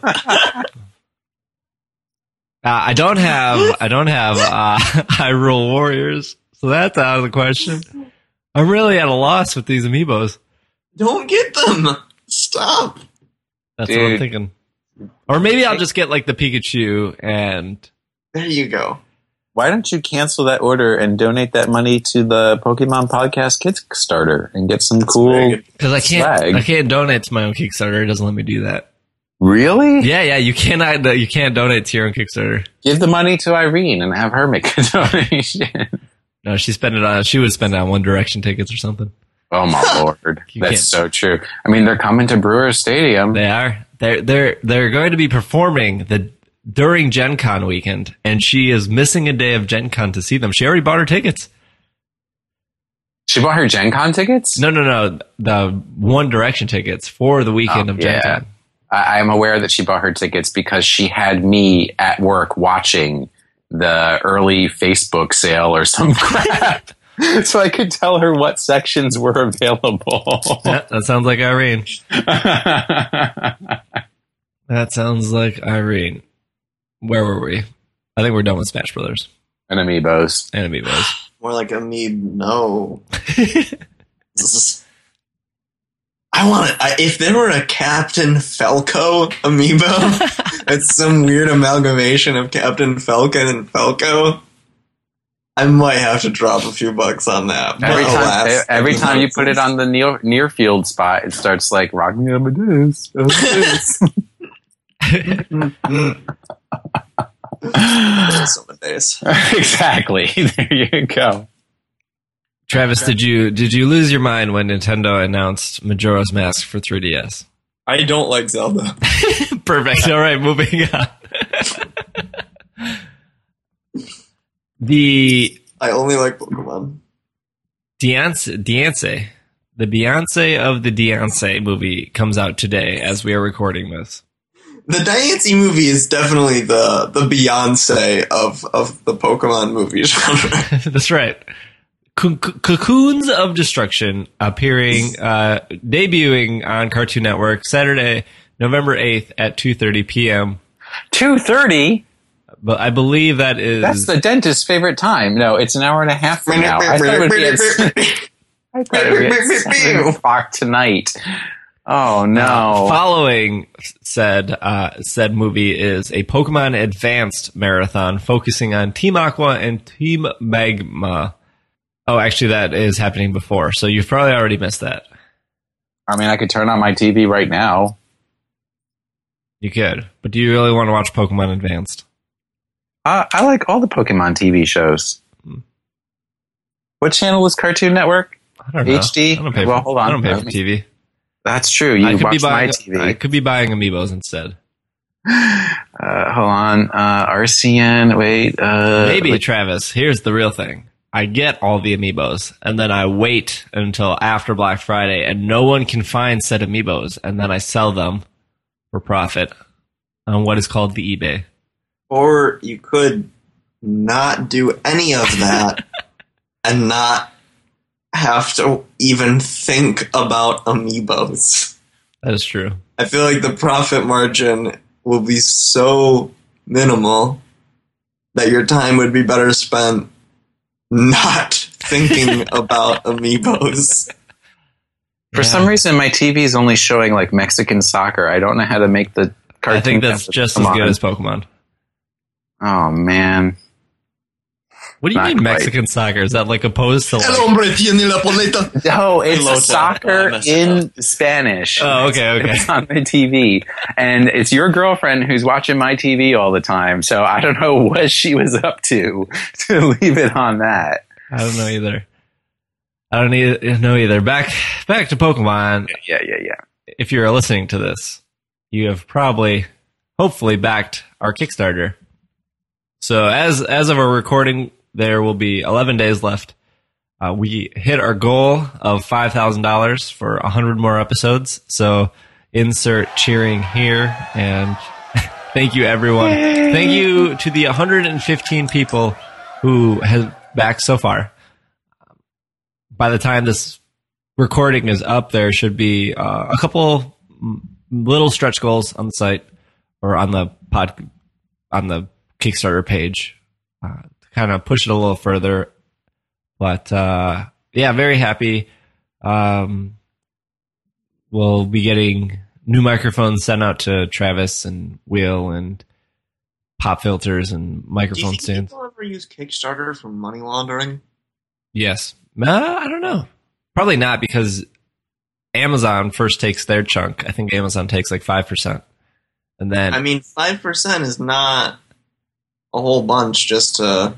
I don't have Hyrule Warriors, so that's out of the question. I'm really at a loss with these amiibos. Don't get them. Stop. That's what I'm Dude. thinking. Or maybe I'll just get like the Pikachu and There you go. Why don't you cancel that order and donate that money to the Pokemon Podcast Kickstarter and get some very cool... good. because I Swag. can't donate to my own Kickstarter. It doesn't let me do that. Really? Yeah, you can't donate to your own Kickstarter. Give the money to Irene and have her make a donation. No, she would spend it on One Direction tickets or something. Oh my lord, You that's can't. so true. I mean, they're coming to Brewers Stadium. They are. They're going to be performing during Gen Con weekend, and she is missing a day of Gen Con to see them. She already bought her tickets. She bought her Gen Con tickets? No, the One Direction tickets for the weekend of Gen Con. I am aware that she bought her tickets because she had me at work watching the early Facebook sale or some crap. So I could tell her what sections were available. Yeah, that sounds like Irene. That sounds like Irene. Where were we? I think we're done with Smash Brothers And amiibos. and Amiibos. More like no. This is- I want it. If there were a Captain Falco amiibo, it's some weird amalgamation of Captain Falcon and Falco. I might have to drop a few bucks on that. But alas, Every time you put it on the near field spot, it starts like Rock Me Amadeus. Some days. Exactly. There you go. Travis, did you lose your mind when Nintendo announced Majora's Mask for 3DS? I don't like Zelda. Perfect. All right, moving on. The I only like Pokemon. the Beyonce of the Beyonce movie comes out today as we are recording this. The Diancie movie is definitely the Beyonce of the Pokemon movie genre. That's right. Cocoons of Destruction debuting on Cartoon Network Saturday, November 8th at 2:30 p.m. 2:30? But I believe that is That's the dentist's favorite time. No, it's an hour and a half from now. I thought it would be at 7 o'clock tonight. Oh no! Following said movie is a Pokemon Advanced marathon focusing on Team Aqua and Team Magma. Oh, actually, that is happening before, so you've probably already missed that. I mean, I could turn on my TV right now. You could, but do you really want to watch Pokemon Advanced? I like all the Pokemon TV shows. What channel is Cartoon Network? I don't know. HD? I don't pay Well, for, hold on. I don't pay for TV. That's true. You watch my TV. I could be buying Amiibos instead. Hold on. RCN. Wait. Maybe, Travis. Here's the real thing. I get all the Amiibos, and then I wait until after Black Friday, and no one can find said Amiibos, and then I sell them for profit on what is called the eBay. Or you could not do any of that and not have to even think about Amiibos. That is true. I feel like the profit margin will be so minimal that your time would be better spent not thinking about Amiibos. For some reason, my TV is only showing like Mexican soccer. I don't know how to make the cartoon. I think that's just as good as Pokemon. Oh man! What do you Not mean quite. Mexican soccer? Is that like opposed to El like... hombre tiene la paleta. No, it's Pelota. soccer Messed in Spanish. Oh, okay. It's on the TV, and it's your girlfriend who's watching my TV all the time. So I don't know what she was up to leave it on that. I don't know either. Know either. Back to Pokemon. Yeah. If you're listening to this, you have hopefully backed our Kickstarter. So as of our recording, there will be 11 days left. We hit our goal of $5,000 for 100 more episodes. So insert cheering here, and thank you everyone. Thank you to the 115 people who have backed so far. by the time this recording is up, there should be a couple little stretch goals on the site or on the Kickstarter page to kind of push it a little further. But yeah, very happy. We'll be getting new microphones sent out to Travis and Will and pop filters and microphone Do you think stands. people ever use Kickstarter for money laundering? Yes. I don't know. Probably not, because Amazon first takes their chunk. I think Amazon takes like 5%. And then I mean, 5% is not a whole bunch just to,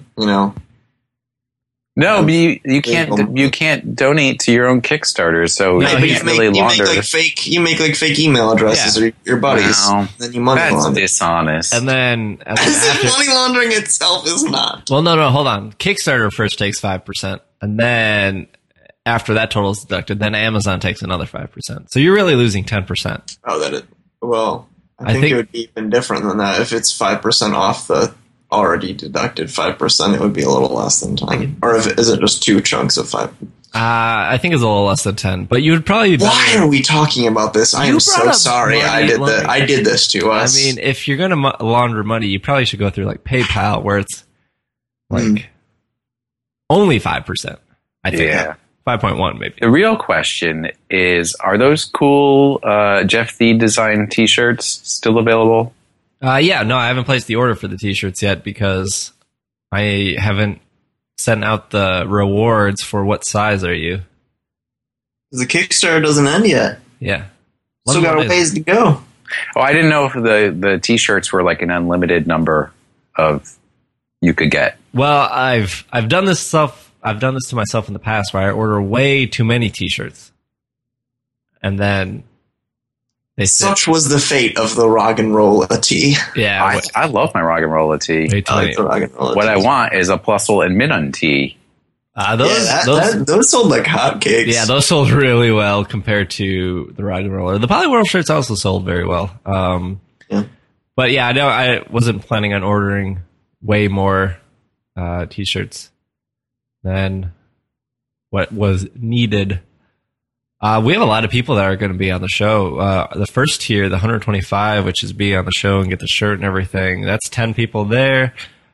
No, but you can't donate to your own Kickstarter, so No, you you can't really launder. You make fake email addresses or your buddies. No, Then you money that's launder. dishonest. and then after, Money laundering itself is not. well, no, hold on. Kickstarter first takes 5%, and then after that total is deducted, then Amazon takes another 5%. So you're really losing 10%. Oh, that it. Well, I I think think- it would be even different than that. If it's 5% off the already deducted 5%, it would be a little less than 10. Or is it just two chunks of 5? I think it's a little less than 10, but you would probably be Why better. are we talking about this? I You am brought so up sorry. money I laundering. did this to I us. mean, if you're going to launder money, you probably should go through like PayPal, where it's like only 5%. I think. Yeah. 5.1 maybe. The real question is, are those cool Jeff the Design t-shirts still available? Yeah, no, I haven't placed the order for the t-shirts yet because I haven't sent out the rewards for what size are you. the Kickstarter doesn't end yet. Yeah. Still got a ways to go. Oh, I didn't know if the t-shirts were like an unlimited number of you could get. Well, I've done this stuff. I've done this to myself in the past where I order way too many t-shirts. And then they sit. Such was the fate of the rock and roll tee. Yeah. I love my rock and roll tee. Way too I many. like the rock and roll What I tees. want is a Plusle and Midden tee. Those sold like hotcakes. Yeah, those sold really well compared to the Rock and Roller. The Polyworld shirts also sold very well. Yeah. But yeah, I know I wasn't planning on ordering way more t-shirts than what was needed. We have a lot of people that are going to be on the show. The first tier, the 125, which is be on the show and get the shirt and everything, that's 10 people there.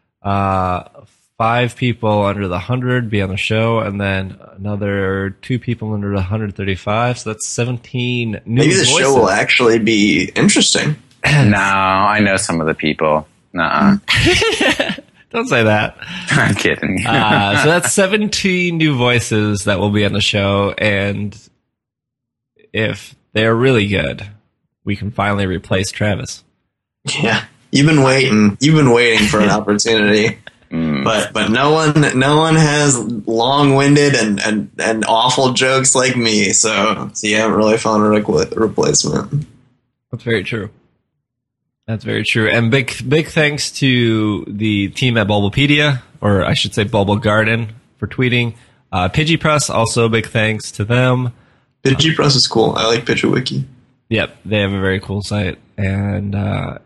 5 people under the 100 be on the show, and then another 2 people under the 135. So that's 17 new Maybe the voices. show will actually be interesting. No, I know some of the people. Nuh-uh. Don't say that. I'm kidding. So that's 17 new voices that will be on the show, and if they're really good, we can finally replace Travis. Yeah, you've been waiting for an opportunity, but no one has long-winded and awful jokes like me. So you haven't really found a replacement. That's very true. That's very true. And big thanks to the team at Bulbapedia, or I should say Bulba Garden, for tweeting. Pidgeypress, also big thanks to them. Pidgeypress is cool. I like PidgeyWiki. Yep, they have a very cool site. And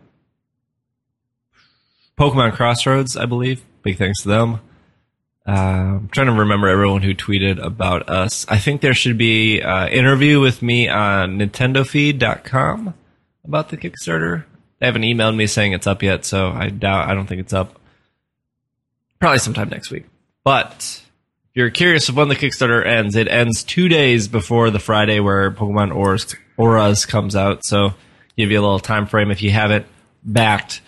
Pokemon Crossroads, I believe. Big thanks to them. I'm trying to remember everyone who tweeted about us. I think there should be an interview with me on nintendofeed.com about the Kickstarter. They haven't emailed me saying it's up yet, so I don't think it's up. Probably sometime next week. But if you're curious of when the Kickstarter ends, it ends 2 days before the Friday where Pokemon Auras comes out. So give you a little time frame if you haven't backed.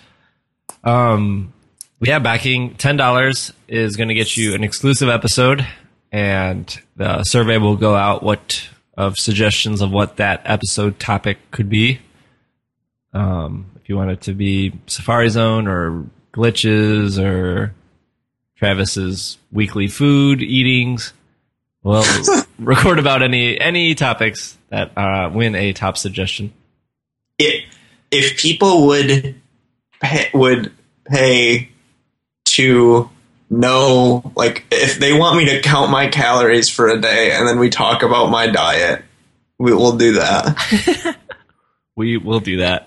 Backing $10 is going to get you an exclusive episode, and the survey will go out of suggestions of what that episode topic could be. If you want it to be Safari Zone or glitches or Travis's weekly food eatings, we'll record about any topics that win a top suggestion. If people would pay to know, like, if they want me to count my calories for a day and then we talk about my diet, we will do that. We will do that.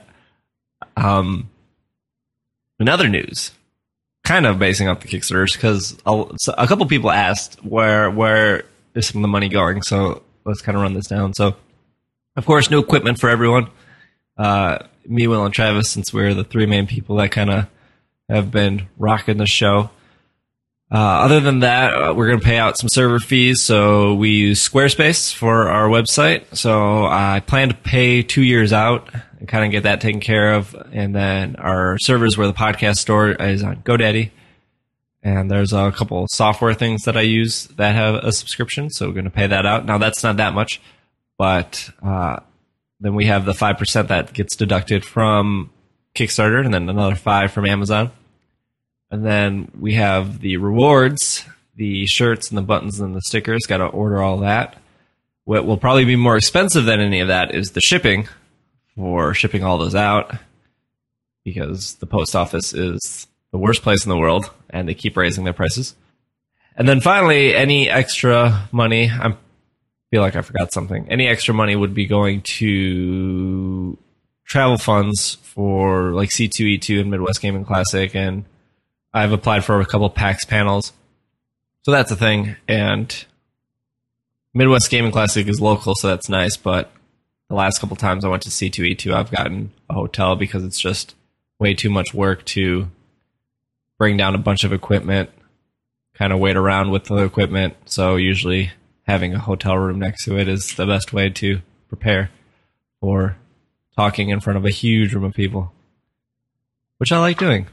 In other news, kind of basing off the Kickstarters, because a couple people asked where is some of the money going. So let's kind of run this down. So, of course, new equipment for everyone. Me, Will, and Travis, since we're the three main people that kind of have been rocking the show. Other than that, we're going to pay out some server fees. So we use Squarespace for our website. So I plan to pay 2 years out and kind of get that taken care of. And then our servers where the podcast store is on GoDaddy. And there's a couple software things that I use that have a subscription. So we're going to pay that out. Now, that's not that much. But then we have the 5% that gets deducted from Kickstarter and then another 5% from Amazon. And then we have the rewards, the shirts and the buttons and the stickers. Got to order all that. What will probably be more expensive than any of that is the shipping for shipping all those out, because the post office is the worst place in the world and they keep raising their prices. And then finally, any extra money, I feel like I forgot something. Any extra money would be going to travel funds for like C2E2 and Midwest Gaming Classic, and I've applied for a couple PAX panels. So that's a thing. And Midwest Gaming Classic is local, so that's nice. But the last couple times I went to C2E2, I've gotten a hotel because it's just way too much work to bring down a bunch of equipment, kind of wait around with the equipment. So usually having a hotel room next to it is the best way to prepare for talking in front of a huge room of people, which I like doing.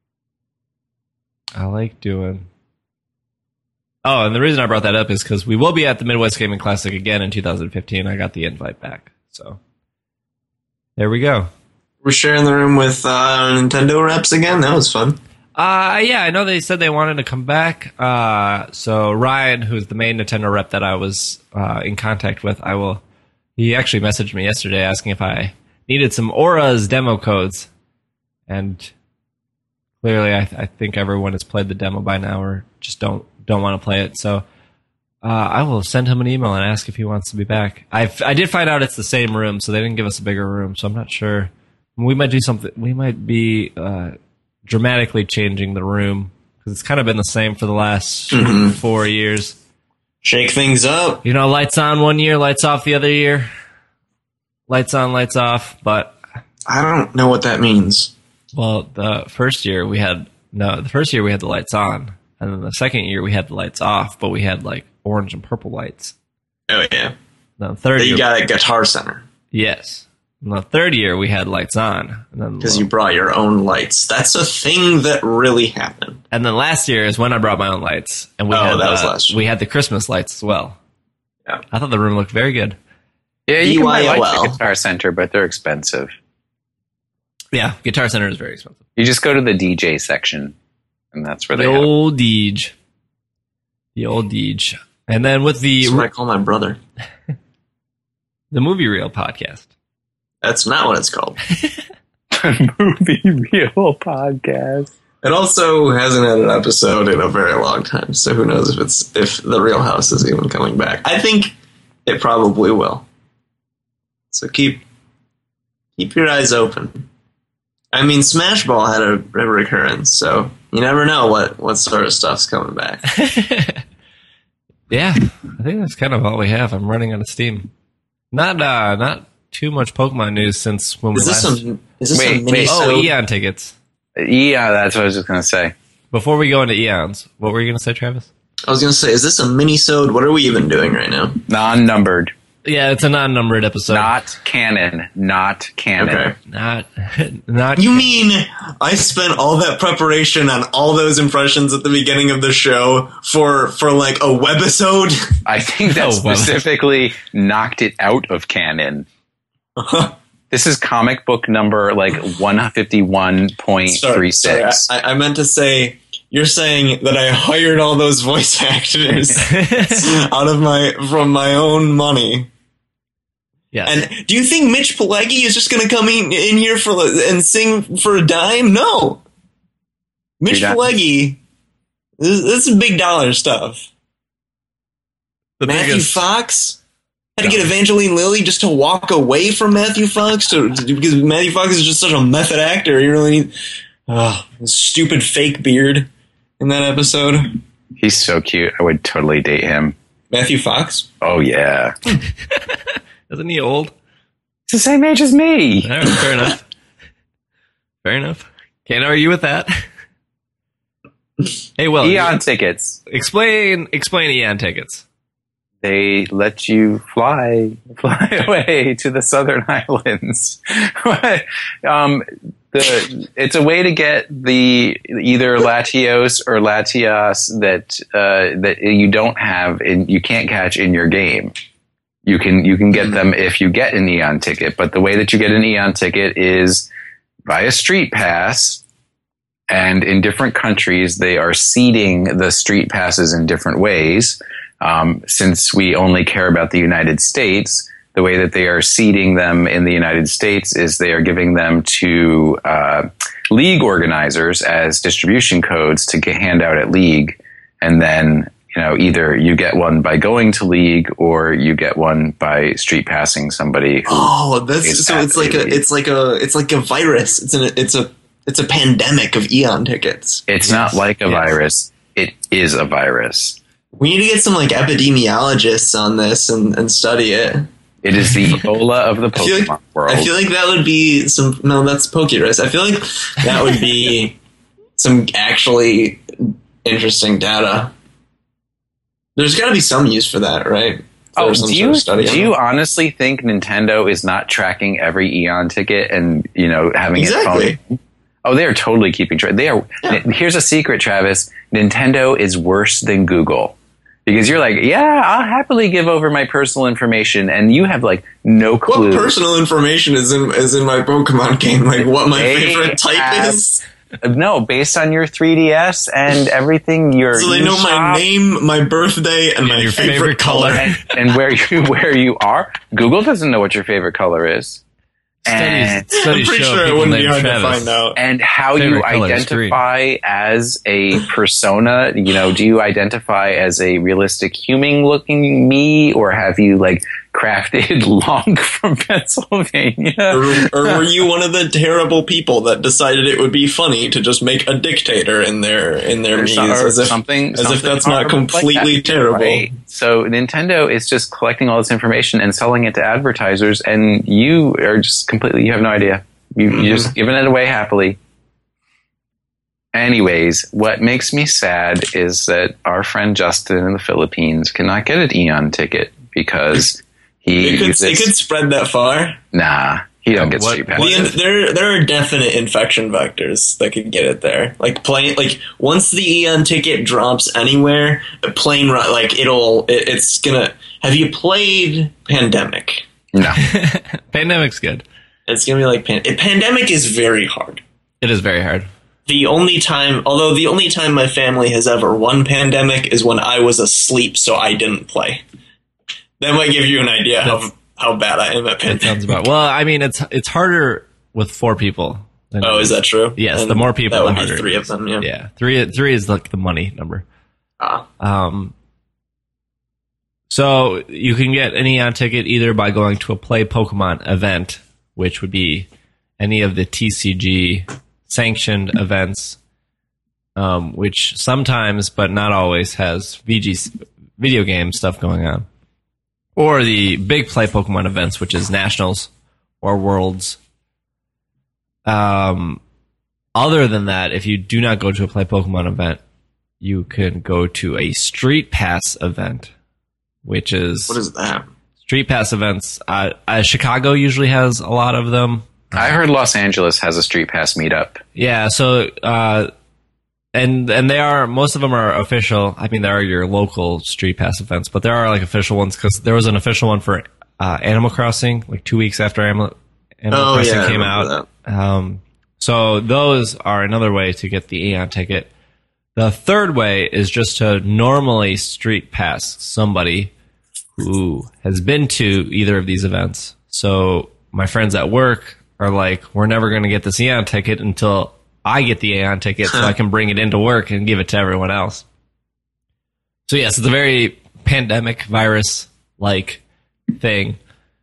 Oh, and the reason I brought that up is because we will be at the Midwest Gaming Classic again in 2015. I got the invite back. So there we go. We're sharing the room with Nintendo reps again. That was fun. Yeah, I know they said they wanted to come back. So Ryan, who's the main Nintendo rep that I was in contact with, he actually messaged me yesterday asking if I needed some Aura's demo codes. And clearly, I think everyone has played the demo by now or just don't want to play it. So I will send him an email and ask if he wants to be back. I did find out it's the same room, so they didn't give us a bigger room. So I'm not sure. We might do something. We might be dramatically changing the room because it's kind of been the same for the last 4 years. Shake things up. You know, lights on one year, lights off the other year. Lights on, lights off. But I don't know what that means. Well, the first year we had the lights on, and then the second year we had the lights off, but we had like orange and purple lights. Oh yeah. The third year, you got at Guitar Center. Yes. And the third year we had lights on, because you brought your own lights. That's a thing that really happened. And then last year is when I brought my own lights, and that was last year. We had the Christmas lights as well. Yeah, I thought the room looked very good. Yeah, you can buy lights at Guitar Center, but they're expensive. Yeah, Guitar Center is very expensive. You just go to the DJ section, and that's where the old Deej. The old Deej. And then with that's what I call my brother. The Movie Reel podcast. That's not what it's called. Movie Reel podcast. It also hasn't had an episode in a very long time, so who knows if the Real House is even coming back. I think it probably will. So keep your eyes open. I mean, Smash Ball had a recurrence, so you never know what sort of stuff's coming back. Yeah, I think that's kind of all we have. I'm running out of steam. Not too much Pokemon news since when we last... Is this a mini-sode? Oh, Eon tickets. Yeah, that's what I was just going to say. Before we go into Eons, what were you going to say, Travis? I was going to say, is this a mini-sode? What are we even doing right now? Non-numbered. Yeah, it's a non-numbered episode. Not canon. Not canon. Okay. Not. You mean I spent all that preparation on all those impressions at the beginning of the show for like a webisode? I think that specifically knocked it out of canon. This is comic book number like 151.36. Sorry, I meant to say, you're saying that I hired all those voice actors from my own money. Yeah. And do you think Mitch Pileggi is just going to come in here and sing for a dime? No. Mitch Pileggi, this is big dollar stuff. Matthew Fox had to get Evangeline Lilly just to walk away from Matthew Fox because Matthew Fox is just such a method actor. He really needs his stupid fake beard in that episode. He's so cute. I would totally date him. Matthew Fox? Oh, yeah. Isn't he old? It's the same age as me. All right, fair enough. Fair enough. Can't argue with that. Hey, Will. Eon tickets. Explain Eon tickets. They let you fly away to the Southern Islands. It's a way to get the either Latios or Latias that you don't have and you can't catch in your game. You can get them if you get an Eon ticket, but the way that you get an Eon ticket is via Street Pass. And in different countries, they are seeding the Street Passes in different ways. Since we only care about the United States, the way that they are seeding them in the United States is they are giving them to league organizers as distribution codes to hand out at league. And then, either you get one by going to league or you get one by street passing somebody. It's like a virus. It's a pandemic of Eon tickets. It's not like a virus. It is a virus. We need to get some epidemiologists on this and study it. It is the Ebola of the Pokemon world. I feel like that would be that's Pokerus. I feel like that would be some actually interesting data. There's got to be some use for that, right? Do you honestly think Nintendo is not tracking every Eon ticket and having it phone? Oh, they are totally keeping track. They are. Yeah. Here's a secret, Travis. Nintendo is worse than Google. Because you're like, yeah, I'll happily give over my personal information, and you have no clue. What personal information is in my Pokemon game? What my favorite type is? No, based on your 3DS and everything. So they know my name, my birthday, and my favorite color, and where you are. Google doesn't know what your favorite color is. I'm pretty sure it wouldn't be hard to find out. And how you identify as a persona, do you identify as a realistic human-looking me, or have you crafted Long from Pennsylvania? Or were you one of the terrible people that decided it would be funny to just make a dictator in their Miis, as if that's not completely terrible. Right? So Nintendo is just collecting all this information and selling it to advertisers, and you are just you have no idea. You're just giving it away happily. Anyways, what makes me sad is that our friend Justin in the Philippines cannot get an Eon ticket because it could spread that far. Nah, he don't get Street Pass. There are definite infection vectors that could get it there. Once the Eon ticket drops anywhere, it's gonna. Have you played Pandemic? No. Pandemic's good. It's gonna be Pandemic is very hard. It is very hard. The only time my family has ever won Pandemic is when I was asleep, so I didn't play. That might give you an idea of how bad I am at Pandemic. Sounds about. Well, I mean, it's harder with 4 people. Is that true? Yes, the more people, that would the harder. Be 3 of them. Yeah, yeah. Three is the money number. So you can get an Eon ticket either by going to a Play Pokemon event, which would be any of the TCG sanctioned events, which sometimes, but not always, has video game stuff going on. Or the big Play Pokemon events, which is Nationals or Worlds. Other than that, if you do not go to a Play Pokemon event, you can go to a Street Pass event, which is... What is that? Street Pass events. Chicago usually has a lot of them. I heard Los Angeles has a Street Pass meetup. Yeah, so... And they are, most of them are official. I mean, there are your local Street Pass events, but there are official ones, because there was an official one for Animal Crossing 2 weeks after Animal Crossing came out. So those are another way to get the Eon ticket. The third way is just to normally Street Pass somebody who has been to either of these events. So my friends at work are like, we're never going to get this Eon ticket until I get the Eon ticket so I can bring it into work and give it to everyone else. So yes, it's a very pandemic virus-like thing.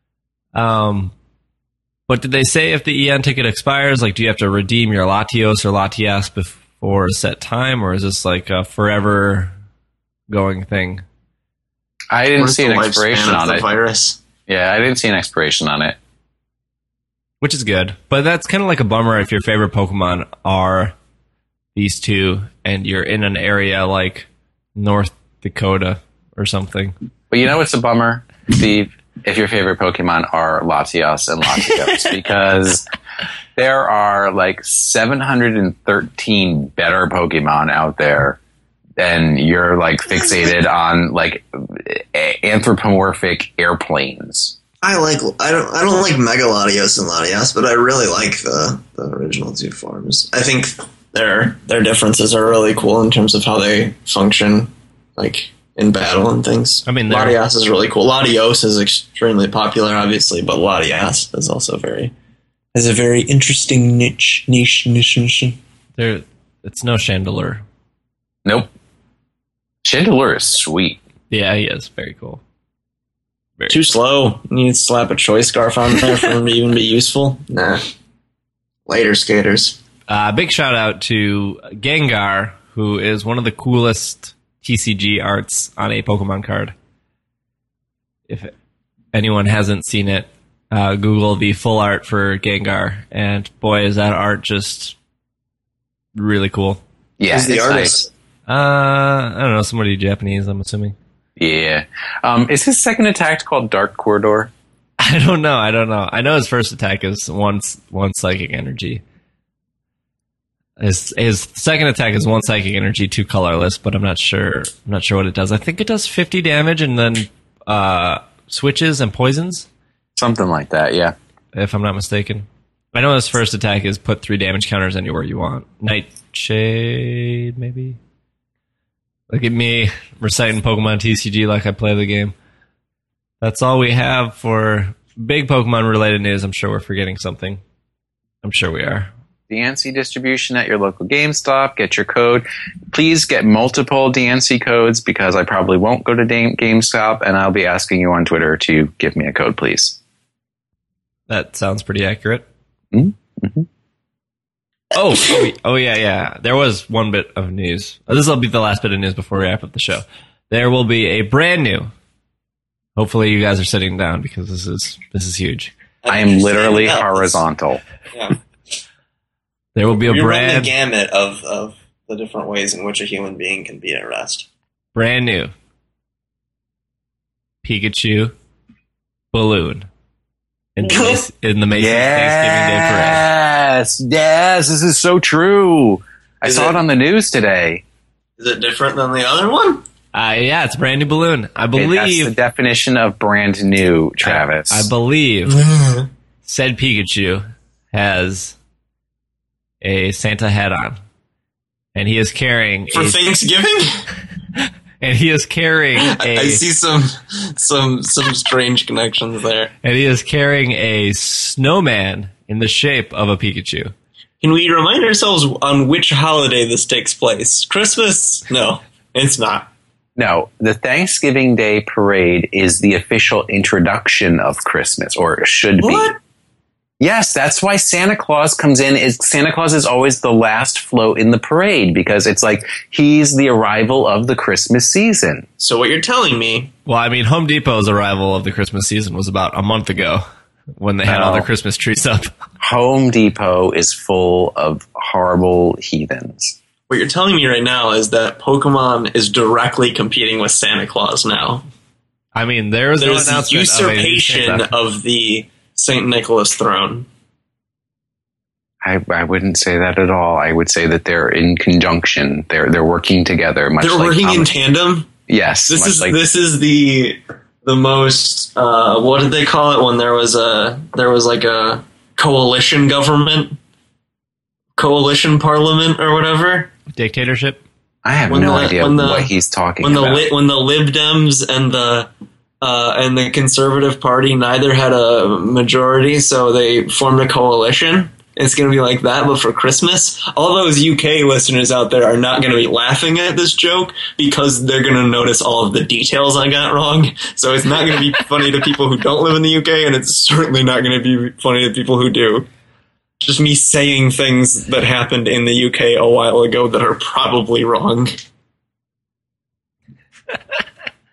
But did they say if the Eon ticket expires, do you have to redeem your Latios or Latias before a set time, or is this a forever going thing? I didn't Where's see the an expiration lifespan of on the it. virus? Yeah, I didn't see an expiration on it. Which is good. But that's kind of like a bummer if your favorite Pokemon are these two and you're in an area like North Dakota or something. But you know what's a bummer, Steve? If your favorite Pokemon are Latios and Latios, because there are like 713 better Pokemon out there than you're like fixated on like anthropomorphic airplanes. I don't like Mega Latios and Latias, but I really like the original two forms. I think their differences are really cool in terms of how they function, like in battle and things. I mean, Latias is really cool. Latios is extremely popular, obviously, but Latias is also has a very interesting niche. There, it's no Chandelure. Nope. Chandelure is sweet. Yeah, he is very cool. Very Too slow. You need to slap a choice scarf on there for him to even be useful. Nah. Later, skaters. Big shout out to Gengar, who is one of the coolest TCG arts on a Pokemon card. If anyone hasn't seen it, Google the full art for Gengar, and boy, is that art just really cool. Yeah, Who's the it's artist? I don't know, somebody Japanese, I'm assuming. nice. Yeah. Is his second attack called Dark Corridor? I don't know. I know his first attack is one psychic energy. His second attack is one psychic energy, 2 colorless, but I'm not sure what it does. I think it does 50 damage and then switches and poisons, Something like that, yeah. if I'm not mistaken. I know his first attack is put 3 damage counters anywhere you want. Nightshade, maybe? Look at me reciting Pokemon TCG like I play the game. That's all we have for big Pokemon related news. I'm sure we're forgetting something. I'm sure we are. DNC distribution at your local GameStop. Get your code. Please get multiple DNC codes because I probably won't go to GameStop, and I'll be asking you on Twitter to give me a code, please. That sounds pretty accurate. Mm-hmm. Oh, yeah. There was one bit of news. This will be the last bit of news before we wrap up the show. There will be a brand new. Hopefully, you guys are sitting down because this is huge. I am literally horizontal. Yeah. There will be a We run the brand gamut of the different ways in which a human being can be at rest. brand new Pikachu balloon in the Macy's Thanksgiving Day Parade. Yes, this is so true. I Is saw it it- on the news today. Is it different than the other one? Yeah, it's a brand new balloon. I That's the believe. definition of brand new, Travis. I believe said Pikachu has a Santa hat on, and he is carrying For Thanksgiving? and he is carrying I see some strange connections there. and he is carrying a snowman in the shape of a Pikachu. Can we remind ourselves on which holiday this takes place? Christmas? No, it's not. No, the Thanksgiving Day Parade is the official introduction of Christmas, or it should What? be. Yes, that's why Santa Claus comes in. Santa Claus is always the last float in the parade because it's like he's the arrival of the Christmas season. So what you're telling me? Well, I mean, Home Depot's arrival of the Christmas season was about a month ago when they had all No. their Christmas trees up. Home Depot is full of horrible heathens. What you're telling me right now is that Pokemon is directly competing with Santa Claus now. I mean, there was no There's the announcement of a usurpation Santa. of the St. Nicholas throne. I wouldn't say that at all. I would say that they're in conjunction. They're working together. Much They're like working in Thomas- tandem. Yes, This much is like the most what did they call it when there was like a coalition government, coalition parliament or whatever. Dictatorship? I have when no the- idea when the- what he's talking When the about. when the Lib Dems and the Conservative Party neither had a majority, so they formed a coalition. It's going to be like that, but for Christmas. All those UK listeners out there are not going to be laughing at this joke because they're going to notice all of the details I got wrong. So it's not going to be funny to people who don't live in the UK, and it's certainly not going to be funny to people who do. Just me saying things that happened in the UK a while ago that are probably wrong.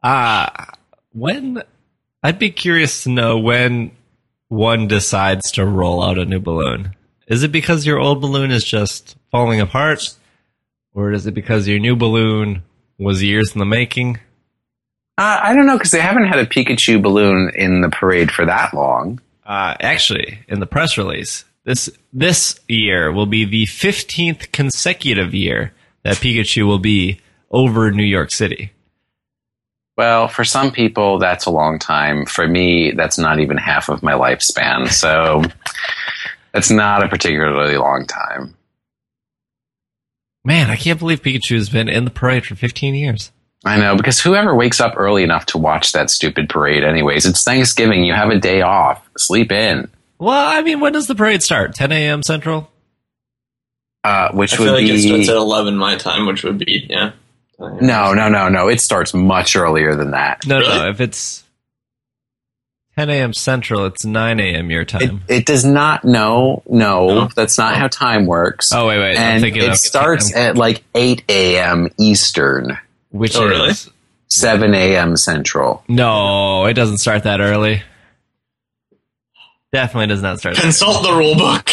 When I'd be curious to know when one decides to roll out a new balloon. Is it because your old balloon is just falling apart? Or is it because your new balloon was years in the making? I don't know, because they haven't had a Pikachu balloon in the parade for that long. Actually, in the press release, this year will be the 15th consecutive year that Pikachu will be over New York City. Well, for some people, that's a long time. For me, that's not even half of my lifespan. So that's not a particularly long time. Man, I can't believe Pikachu's been in the parade for 15 years. I know, because whoever wakes up early enough to watch that stupid parade anyways, it's Thanksgiving, you have a day off, sleep in. Well, I mean, when does the parade start? 10 a.m. Central? Which I would feel like be... it starts at 11 my time, which would be, yeah. No, it starts much earlier than that. No, Really? no, if it's 10 a.m. Central, it's 9 a.m. your time. It does not, no, that's not how time works. Oh, wait, I'm And thinking it of- starts at like 8 a.m. Eastern, Which Oh, is... really? 7 a.m. Central. No, it doesn't start that early. Definitely does not start that Consult the rule book.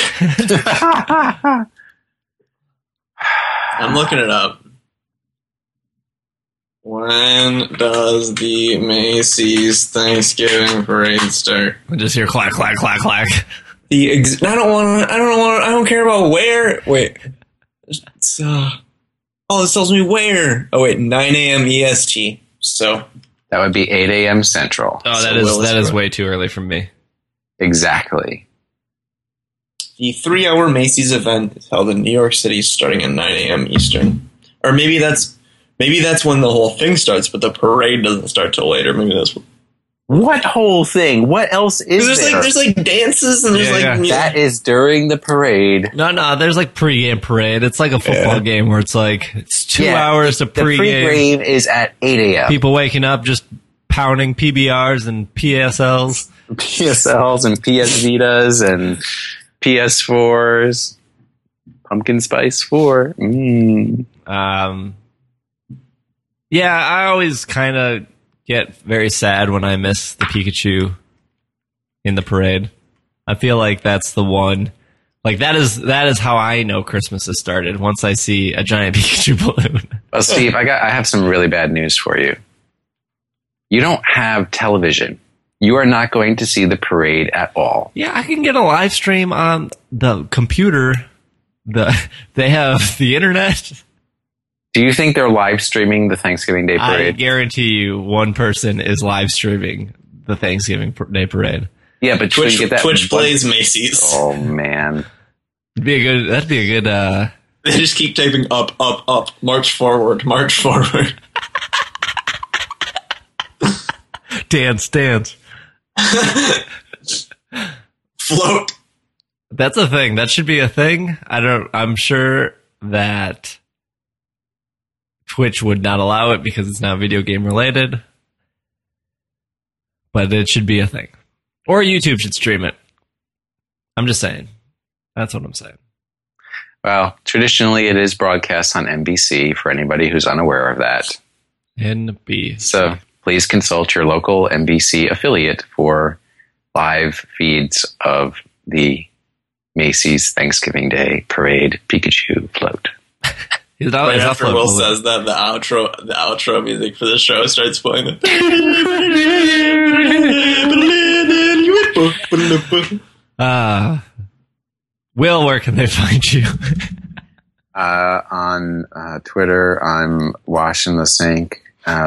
I'm looking it up. When does the Macy's Thanksgiving parade start? early. Just hear clack, clack, clack, clack. I don't care about where. Wait. It's, this tells me where. Oh, wait, 9 a.m. EST. So, That would be 8 a.m. Central. Oh, So that is Willis- way too early for me. Exactly. the 3-hour Macy's event is held in New York City starting at 9 a.m. Eastern. Or maybe that's when the whole thing starts, but the parade doesn't start till later. Maybe that's What whole thing? What else is there? there's like dances and there's Yeah, like yeah. music. That is during the parade. No, there's like pregame parade. It's like a football game where it's like, it's 2 Yeah, hours to The pregame. pre-game is at 8 a.m. People waking up just pounding PBRs and PSLs. PSLs and PS Vitas and PS4s. Pumpkin Spice 4. Yeah, I always kind of get very sad when I miss the Pikachu in the parade. I feel like that's the one. Like that is how I know Christmas has started. Once I see a giant Pikachu balloon. Well, Steve, I have some really bad news for you. You don't have television. You are not going to see the parade at all. Yeah, I can get a live stream on the computer. They have the internet. Do you think they're live streaming the Thanksgiving Day I parade? guarantee you, one person is live streaming the Thanksgiving Day parade. Yeah, but Twitch, get that Twitch plays Macy's. Oh man. That'd be a good. They just keep typing up, march forward, march forward. Dance. Float. That's a thing. That should be a thing. I'm sure that Twitch would not allow it because it's not video game related. But it should be a thing. Or YouTube should stream it. I'm just saying. That's what I'm saying. Well, traditionally it is broadcast on NBC for anybody who's unaware of that. NB. So please consult your local NBC affiliate for live feeds of the Macy's Thanksgiving Day Parade Pikachu float. He's Right always after uploading. Will says that, the outro music for the show starts playing. Will, where can they find you? On Twitter, I'm Washing the Sink,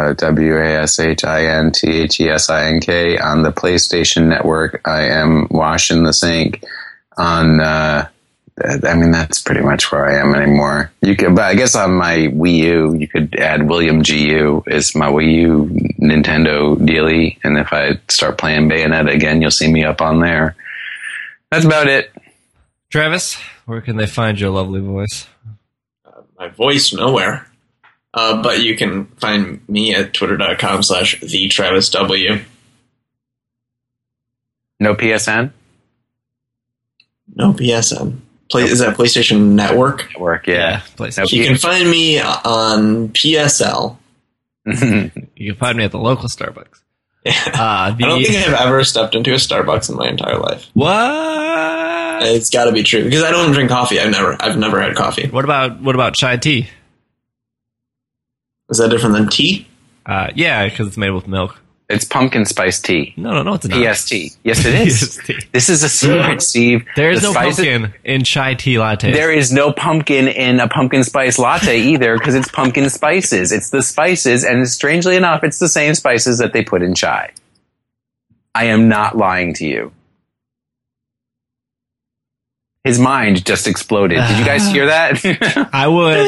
WASHINTHESINK. On the PlayStation Network, I am Washing the Sink. On, that's pretty much where I am anymore. But I guess on my Wii U, you could add William GU is my Wii U Nintendo dealie. And if I start playing Bayonetta again, you'll see me up on there. That's about it. Travis, where can they find your lovely voice? My voice nowhere. But you can find me at twitter.com/TheTravisW. No PSN? No PSN. Is that PlayStation Network? Work, yeah. PlayStation. You can find me on PSL You can find me at the local Starbucks. I don't think I've ever stepped into a Starbucks in my entire life. What? It's got to be true because I don't drink coffee. I've never had coffee. What about chai tea? Is that different than tea? Yeah, because it's made with milk. It's pumpkin spice tea. No, it's not. PST. Yes, it is. PST. This is a secret, Steve. There is The no spices- pumpkin in chai tea latte. There is no pumpkin in a pumpkin spice latte either because it's pumpkin spices. It's the spices, and strangely enough, it's the same spices that they put in chai. I am not lying to you. His mind just exploded. Did you guys hear that? I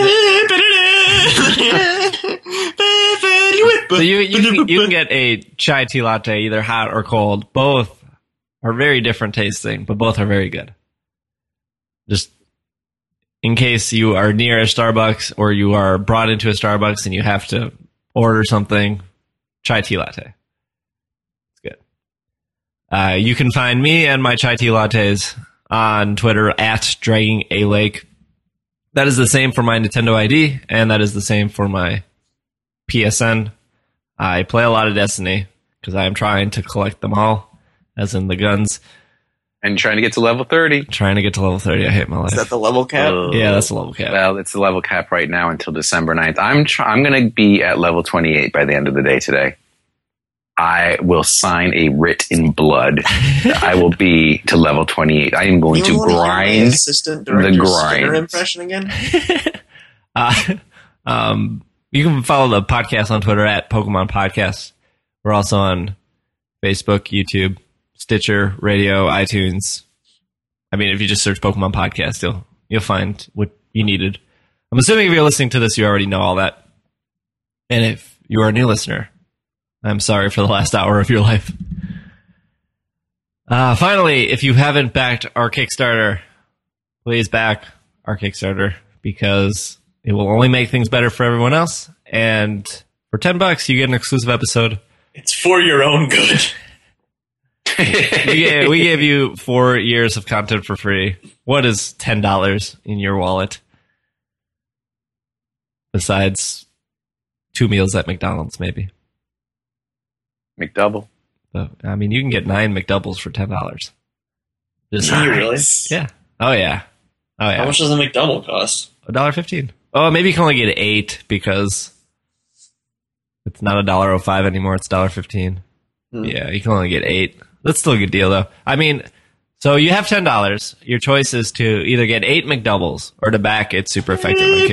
would. So you can get a chai tea latte either hot or cold. Both are very different tasting, but both are very good. Just in case you are near a Starbucks or you are brought into a Starbucks and you have to order something, chai tea latte. It's good. You can find me and my chai tea lattes on Twitter at Dragging a Lake. That is the same for my Nintendo ID, and that is the same for my PSN. I play a lot of Destiny because I am trying to collect them all, as in the guns. And trying to get to level 30. Trying to get to level 30. I hate my life. Is that the level cap? Yeah, that's the level cap. Well, it's the level cap right now until December 9th. I'm going to be at level 28 by the end of the day today. I will sign a writ in blood. I will be to level 28. I am going to grind the grind. Impression again? You can follow the podcast on Twitter at Pokemon Podcast. We're also on Facebook, YouTube, Stitcher, Radio, iTunes. I mean, if you just search Pokemon Podcast, you'll find what you needed. I'm assuming if you're listening to this, you already know all that. And if you are a new listener, I'm sorry for the last hour of your life. Finally, if you haven't backed our Kickstarter, please back our Kickstarter because it will only make things better for everyone else. And for $10, you get an exclusive episode. It's for your own good. We gave you 4 years of content for free. What is $10 in your wallet? Besides 2 meals at McDonald's, maybe. McDouble. So, I mean, you can get 9 McDoubles for $10. Just, Can you really? Yeah. Oh, yeah. How much does a McDouble cost? $1.15. Oh, maybe you can only get 8 because it's not $1.05 anymore. It's $1.15. Yeah, you can only get 8. That's still a good deal, though. I mean, so you have $10. Your choice is to either get 8 McDoubles or to back It's Super Effective on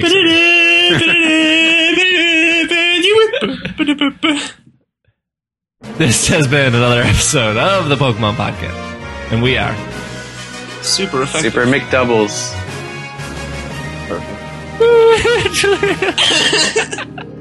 Kickstarter. This has been another episode of the Pokemon Podcast. And we are Super Effective. Super McDoubles. Perfect.